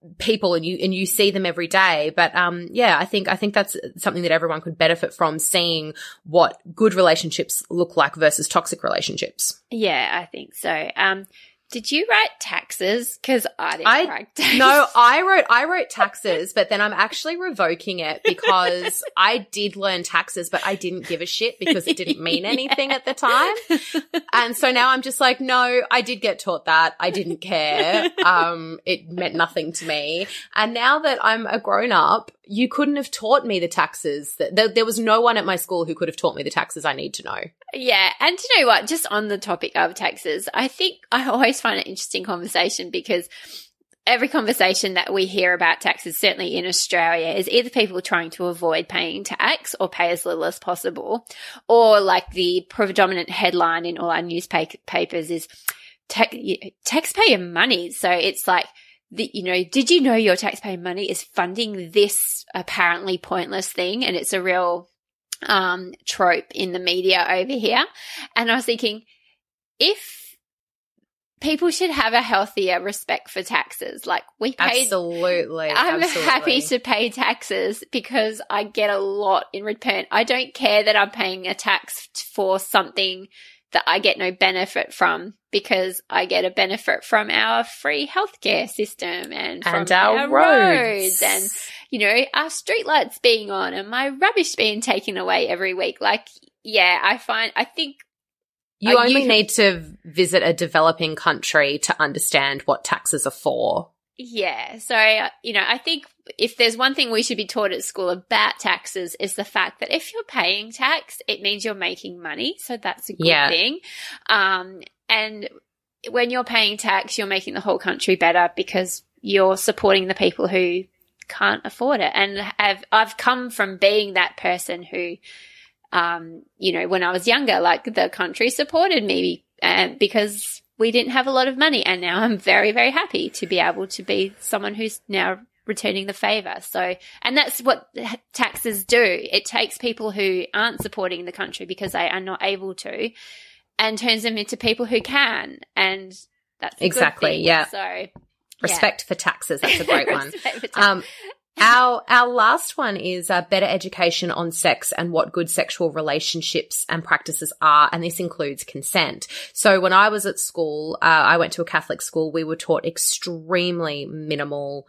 people and you see them every day. But I think that's something that everyone could benefit from, seeing what good relationships look like versus toxic relationships. Yeah, I think so. Did you write taxes? Because I didn't write taxes. No, I wrote taxes, but then I'm actually revoking it because I did learn taxes, but I didn't give a shit because it didn't mean anything at the time. And so now I'm just like, no, I did get taught that. I didn't care. It meant nothing to me. And now that I'm a grown up, you couldn't have taught me the taxes. There was no one at my school who could have taught me the taxes I need to know. Yeah. And you know what? Just on the topic of taxes, I think I always find it an interesting conversation because every conversation that we hear about taxes, certainly in Australia, is either people trying to avoid paying tax or pay as little as possible, or like the predominant headline in all our newspapers is taxpayer money. So it's like, did you know your taxpayer money is funding this apparently pointless thing? And it's a real trope in the media over here. And I was thinking, if people should have a healthier respect for taxes, like we pay. Absolutely. I'm happy to pay taxes because I get a lot in return. I don't care that I'm paying a tax for something that I get no benefit from, because I get a benefit from our free healthcare system and from our roads and, our streetlights being on and my rubbish being taken away every week. Like, yeah, I think you only need to visit a developing country to understand what taxes are for. Yeah. So, I think if there's one thing we should be taught at school about taxes is the fact that if you're paying tax, it means you're making money. So that's a good thing. And when you're paying tax, you're making the whole country better because you're supporting the people who can't afford it. And I've come from being that person who, when I was younger, like the country supported me because we didn't have a lot of money, and now I'm very, very happy to be able to be someone who's now returning the favor. So, and that's what taxes do. It takes people who aren't supporting the country because they are not able to and turns them into people who can. And that's exactly, good thing. Yeah. So, respect for taxes. That's a great one. Our last one is better education on sex and what good sexual relationships and practices are, and this includes consent. So when I was at school, I went to a Catholic school, we were taught extremely minimal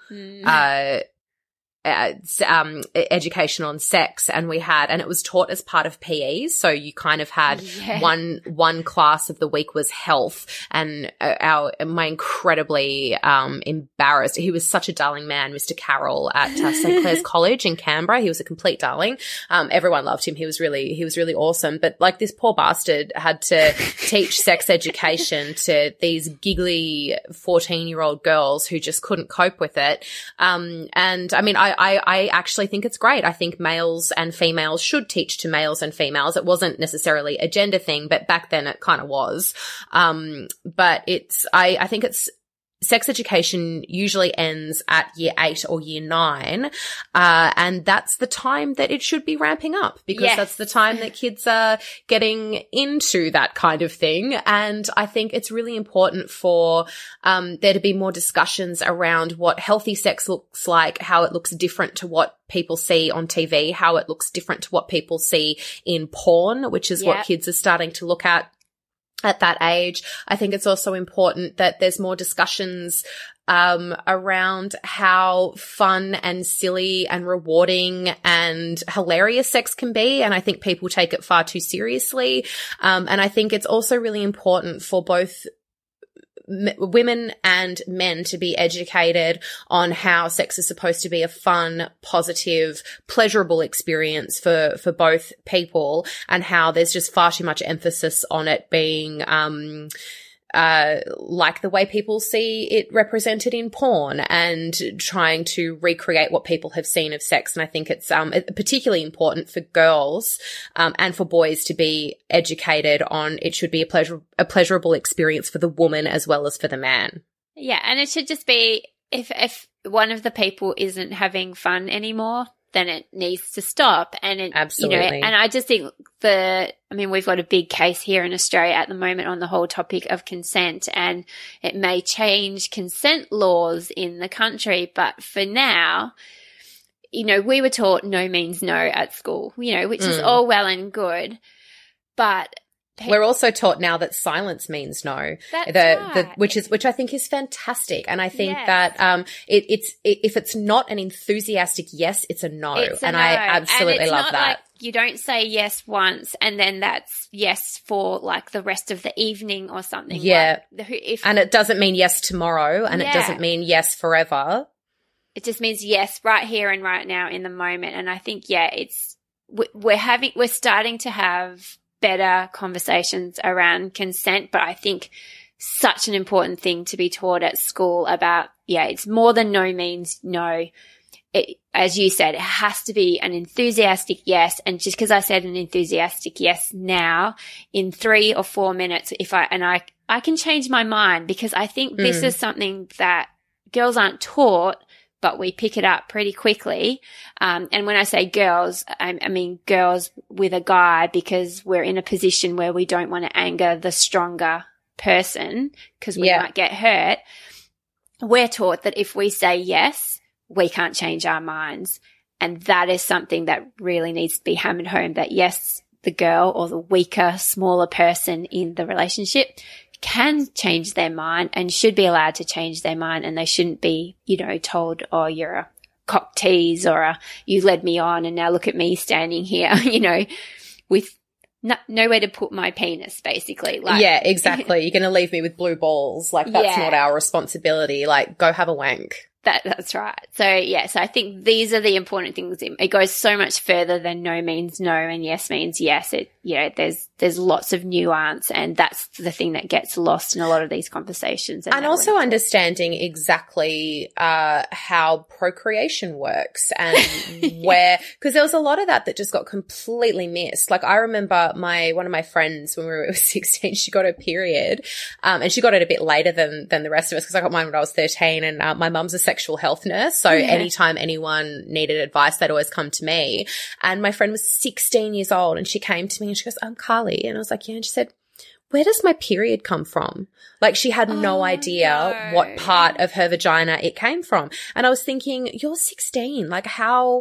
education on sex, and it was taught as part of PE. So you kind of had one class of the week was health, and my incredibly embarrassed, he was such a darling man, Mr. Carroll at St. Clair's College in Canberra. He was a complete darling. Everyone loved him. He was really awesome. But like this poor bastard had to teach sex education to these giggly 14-year-old girls who just couldn't cope with it. And I mean, I actually think it's great. I think males and females should teach to males and females. It wasn't necessarily a gender thing, but back then it kind of was. But I think it's, sex education usually ends at year 8 or year 9. And that's the time that it should be ramping up, because that's the time that kids are getting into that kind of thing. And I think it's really important for, there to be more discussions around what healthy sex looks like, how it looks different to what people see on TV, how it looks different to what people see in porn, which is what kids are starting to look at that age. I think it's also important that there's more discussions around how fun and silly and rewarding and hilarious sex can be. And I think people take it far too seriously. And I think it's also really important for both women and men to be educated on how sex is supposed to be a fun, positive, pleasurable experience for both people, and how there's just far too much emphasis on it being like the way people see it represented in porn, and trying to recreate what people have seen of sex. And I think it's particularly important for girls and for boys to be educated on it should be a pleasurable experience for the woman as well as for the man. Yeah, and it should just be if one of the people isn't having fun anymore, then it needs to stop. And it, Absolutely. and I just think we've got a big case here in Australia at the moment on the whole topic of consent, and it may change consent laws in the country. But for now, we were taught no means no at school, which is all well and good, but we're also taught now that silence means no. That's right. Which I think is fantastic. And I think that if it's not an enthusiastic yes, it's a no. I absolutely love that. Like you don't say yes once and then that's yes for like the rest of the evening or something. Yeah. And it doesn't mean yes tomorrow, and it doesn't mean yes forever. It just means yes right here and right now in the moment. And I think, we're starting to have better conversations around consent, but I think such an important thing to be taught at school about, it's more than no means no. As you said, it has to be an enthusiastic yes. And just because I said an enthusiastic yes now, in 3 or 4 minutes, I can change my mind, because I think this is something that girls aren't taught, but we pick it up pretty quickly. And when I say girls, I mean girls with a guy, because we're in a position where we don't want to anger the stronger person because we might get hurt. We're taught that if we say yes, we can't change our minds. And that is something that really needs to be hammered home, that yes, the girl or the weaker, smaller person in the relationship can change their mind and should be allowed to change their mind, and they shouldn't be, told, oh, you're a cock tease, or you led me on and now look at me standing here, with nowhere to put my penis, basically. Like, yeah, exactly. You're going to leave me with blue balls. Like, that's not our responsibility. Like, go have a wank. That's right. So I think these are the important things. It goes so much further than no means no and yes means yes. There's lots of nuance, and that's the thing that gets lost in a lot of these conversations. And also understanding exactly how procreation works, and because there was a lot of that just got completely missed. Like, I remember one of my friends, when we were 16, she got her period, and she got it a bit later than the rest of us, because I got mine when I was 13, and my mum's a sexual health nurse. So anytime anyone needed advice, they'd always come to me. And my friend was 16 years old, and she came to me and she goes, I'm Carly. And I was like, yeah. And she said, where does my period come from? Like, she had no idea what part of her vagina it came from. And I was thinking, you're 16. Like, how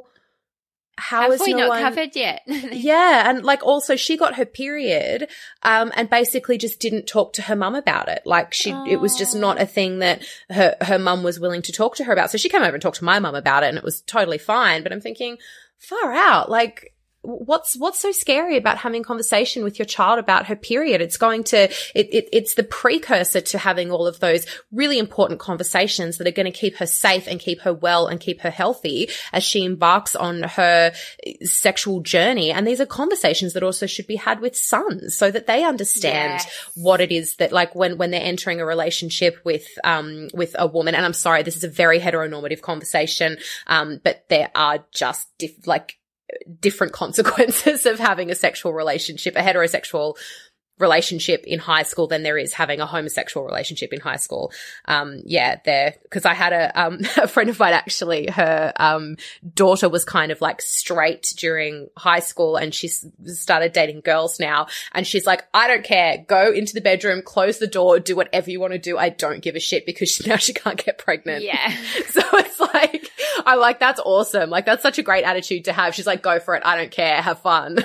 is we no not one covered yet? Yeah. And like, also she got her period, and basically just didn't talk to her mum about it. Like, it was just not a thing that her mum was willing to talk to her about. So she came over and talked to my mum about it, and it was totally fine. But I'm thinking, far out. Like, what's so scary about having conversation with your child about her period? It's it's the precursor to having all of those really important conversations that are going to keep her safe and keep her well and keep her healthy as she embarks on her sexual journey. And these are conversations that also should be had with sons, so that they understand what it is that, like, when they're entering a relationship with a woman. And I'm sorry, this is a very heteronormative conversation, but there are just different consequences of having a sexual relationship, a heterosexual relationship in high school, than there is having a homosexual relationship in high school. Because I had a friend of mine, actually, her daughter was kind of like straight during high school, and she started dating girls now, and she's like, I don't care, go into the bedroom, close the door, do whatever you want to do, I don't give a shit, because now she can't get pregnant. Yeah. So it's like, I'm like, that's awesome. Like, that's such a great attitude to have. She's like, go for it, I don't care, have fun.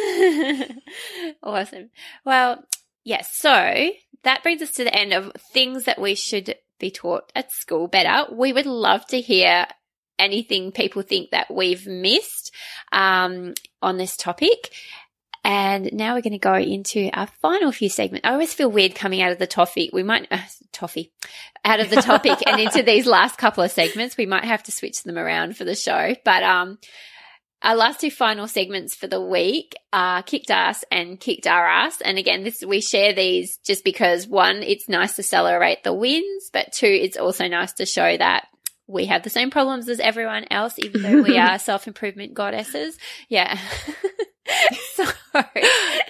Awesome. Well, yes. So that brings us to the end of things that we should be taught at school better. We would love to hear anything people think that we've missed on this topic. And now we're going to go into our final few segments. I always feel weird coming out of the topic. We might out of the topic and into these last couple of segments. We might have to switch them around for the show. But our last two final segments for the week are Kicked Ass and Kicked Our Ass. And again, we share these just because, one, it's nice to celebrate the wins, but two, it's also nice to show that we have the same problems as everyone else, even though we are self-improvement goddesses. Yeah. So,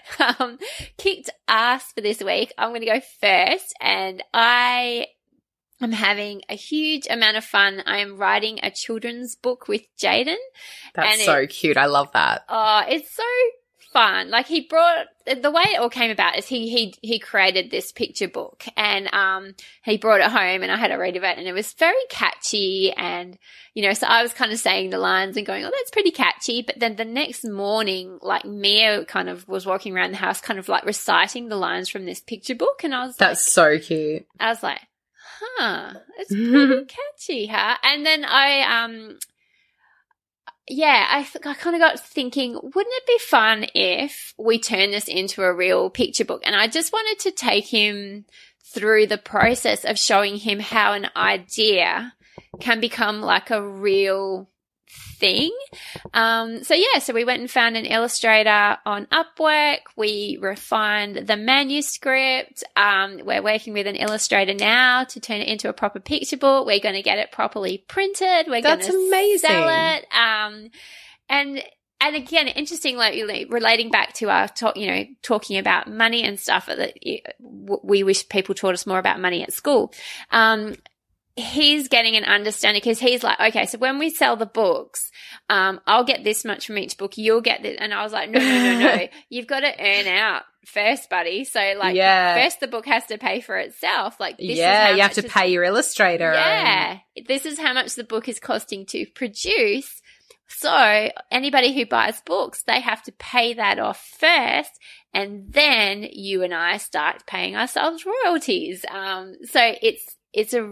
Kicked Ass for this week. I'm going to go first, and I I'm having a huge amount of fun. I am writing a children's book with Jaden. That's so cute. I love that. Oh, it's so fun. Like the way it all came about is he created this picture book, and he brought it home and I had a read of it, and it was very catchy, and so I was kind of saying the lines and going, oh, that's pretty catchy. But then the next morning, like Mia kind of was walking around the house kind of like reciting the lines from this picture book, and I was that's so cute. I was like, it's pretty catchy, huh? And then I kind of got thinking, wouldn't it be fun if we turn this into a real picture book? And I just wanted to take him through the process of showing him how an idea can become like a real thing. So we went and found an illustrator on Upwork. We refined the manuscript. We're working with an illustrator now to turn it into a proper picture book. We're going to get it properly printed. We're going to sell it. And again, interesting, like relating back to our talking about money and stuff that we wish people taught us more about money at school. He's getting an understanding because he's like, okay, so when we sell the books, I'll get this much from each book. You'll get this. And I was like, no. You've got to earn out first, buddy. So first the book has to pay for itself. Like, this is how you have to pay your illustrator. Yeah. This is how much the book is costing to produce. So anybody who buys books, they have to pay that off first, and then you and I start paying ourselves royalties. So it's a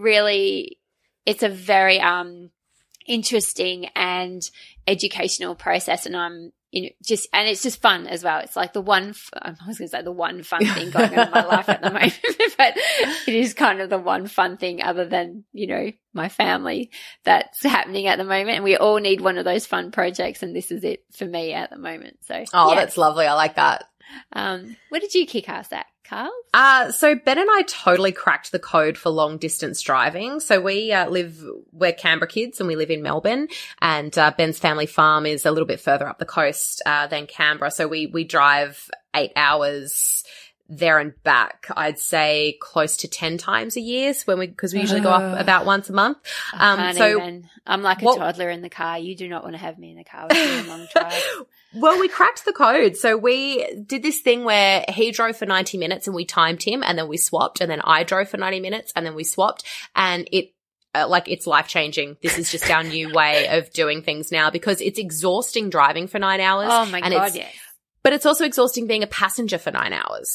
very interesting and educational process, and I'm and it's just fun as well. It's like I was going to say the one fun thing going on in my life at the moment, but it is kind of the one fun thing other than, my family that's happening at the moment. And we all need one of those fun projects, and this is it for me at the moment. So, that's lovely. I like that. What did you kick ass at, Carl? So Ben and I totally cracked the code for long distance driving. So we're Canberra kids and we live in Melbourne, and Ben's family farm is a little bit further up the coast than Canberra. So we drive 8 hours there and back, I'd say close to 10 times a year because we usually go up about once a month. I'm like a toddler in the car. You do not want to have me in the car with you on a long drive. Well, we cracked the code. So we did this thing where he drove for 90 minutes and we timed him, and then we swapped, and then I drove for 90 minutes and then we swapped, and it's life-changing. This is just our new way of doing things now, because it's exhausting driving for 9 hours. Oh my God, yes. But it's also exhausting being a passenger for 9 hours.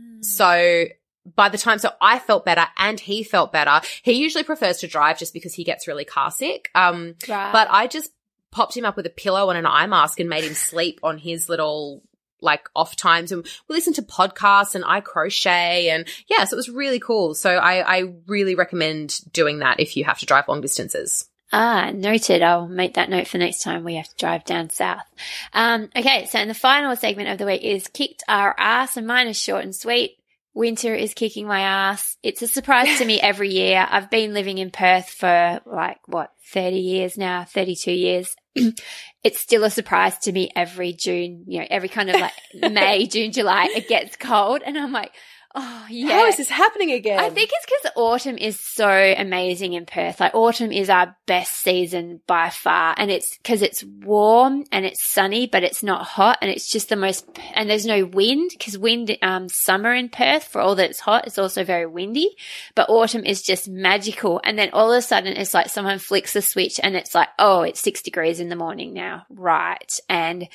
So by the time, I felt better and he felt better. He usually prefers to drive just because he gets really car sick. Right. But I just popped him up with a pillow and an eye mask and made him sleep on his little off times, and we listened to podcasts, and I crochet, and so it was really cool. So I really recommend doing that if you have to drive long distances. Noted. I'll make that note for next time we have to drive down south. Okay, so in the final segment of the week is kicked our ass, and mine is short and sweet. Winter is kicking my ass. It's a surprise to me every year. I've been living in Perth for 30 years now, 32 years. It's still a surprise to me every June, every kind of May, June, July, it gets cold, and I'm like, oh, yeah. How is this happening again? I think it's because autumn is so amazing in Perth. Autumn is our best season by far. And it's because it's warm and it's sunny, but it's not hot. And it's just and there's no wind, because summer in Perth, for all that it's hot, it's also very windy. But autumn is just magical. And then all of a sudden it's like someone flicks a switch and it's like, oh, it's 6 degrees in the morning now. Right. And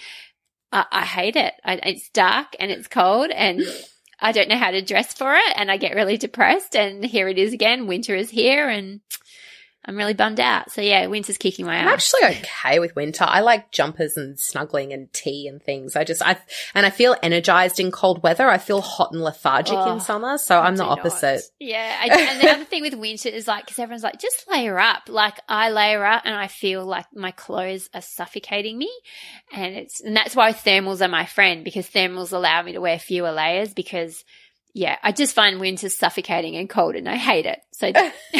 I hate it. It's dark and it's cold, and I don't know how to dress for it, and I get really depressed, and here it is again. Winter is here, and I'm really bummed out. So yeah, winter's kicking my ass. I'm actually okay with winter. I like jumpers and snuggling and tea and things. I feel energized in cold weather. I feel hot and lethargic in summer, so I'm the opposite. Yeah, and the other thing with winter is because everyone's like, just layer up. I layer up, and I feel like my clothes are suffocating me, and that's why thermals are my friend, because thermals allow me to wear fewer layers, because Yeah, I just find winter suffocating and cold and I hate it. So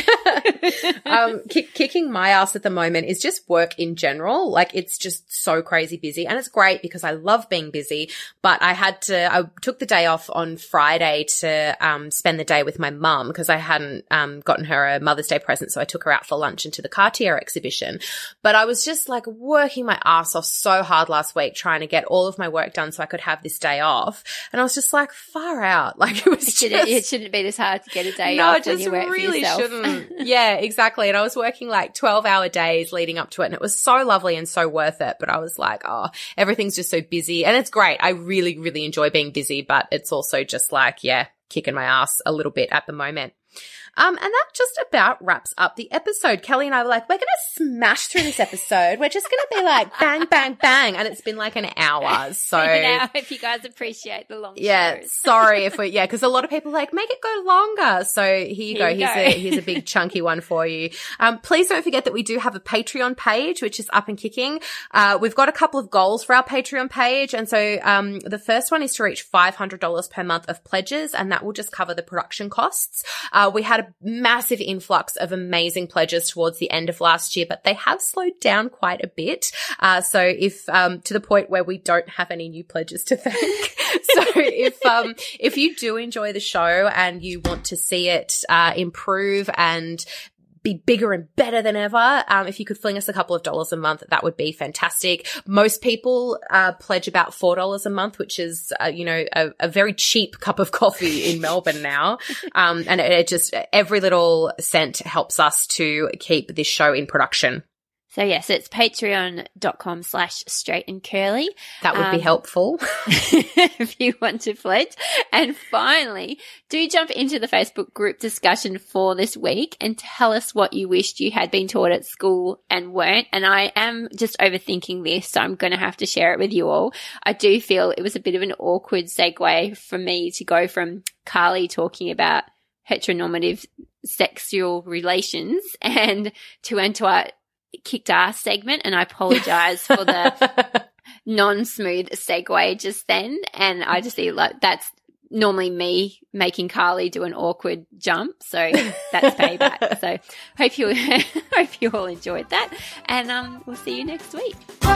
kicking my ass at the moment is just work in general. Like it's just so crazy busy, and it's great because I love being busy, but I took the day off on Friday to spend the day with my mum because I hadn't gotten her a Mother's Day present. So I took her out for lunch into the Cartier exhibition. But I was just like working my ass off so hard last week trying to get all of my work done so I could have this day off. And I was just like, far out. Like it shouldn't be this hard to get a day off. No, it just really shouldn't. Yeah, exactly. And I was working like 12-hour days leading up to it, and it was so lovely and so worth it. But I was like, oh, everything's just so busy, and it's great. I really, really enjoy being busy, but it's also just like, yeah, kicking my ass a little bit at the moment. And that just about wraps up the episode. Kelly and I were like, we're going to smash through this episode. We're just going to be like bang, bang, bang. And it's been like an hour. So I hope you guys appreciate the long shows. Sorry if because a lot of people like, make it go longer. So here you go. Here's a big chunky one for you. Please don't forget that we do have a Patreon page, which is up and kicking. We've got a couple of goals for our Patreon page. And so, the first one is to reach $500 per month of pledges, and that will just cover the production costs. We had a massive influx of amazing pledges towards the end of last year, but they have slowed down quite a bit. So if, to the point where we don't have any new pledges to thank. So if you do enjoy the show and you want to see it, improve and be bigger and better than ever, if you could fling us a couple of dollars a month, that would be fantastic. Most people pledge about $4 a month, which is a very cheap cup of coffee in Melbourne now. And it just, every little cent helps us to keep this show in production. So yes, it's patreon.com/straightandcurly. That would be helpful. If you want to pledge. And finally, do jump into the Facebook group discussion for this week and tell us what you wished you had been taught at school and weren't. And I am just overthinking this, so I'm going to have to share it with you all. I do feel it was a bit of an awkward segue for me to go from Carly talking about heteronormative sexual relations and to enter our kicked ass segment, and I apologize for the non-smooth segue just then. And I just feel like that's normally me making Carly do an awkward jump, so that's payback. So hope you all enjoyed that, and we'll see you next week.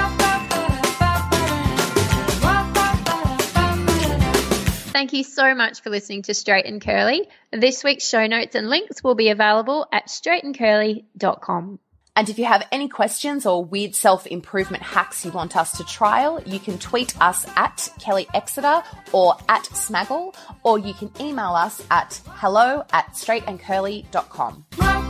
Thank you so much for listening to Straight and Curly. This week's show notes and links will be available at straightandcurly.com. And if you have any questions or weird self-improvement hacks you want us to trial, you can tweet us at Kelly Exeter or at Smaggle, or you can email us at hello@straightandcurly.com.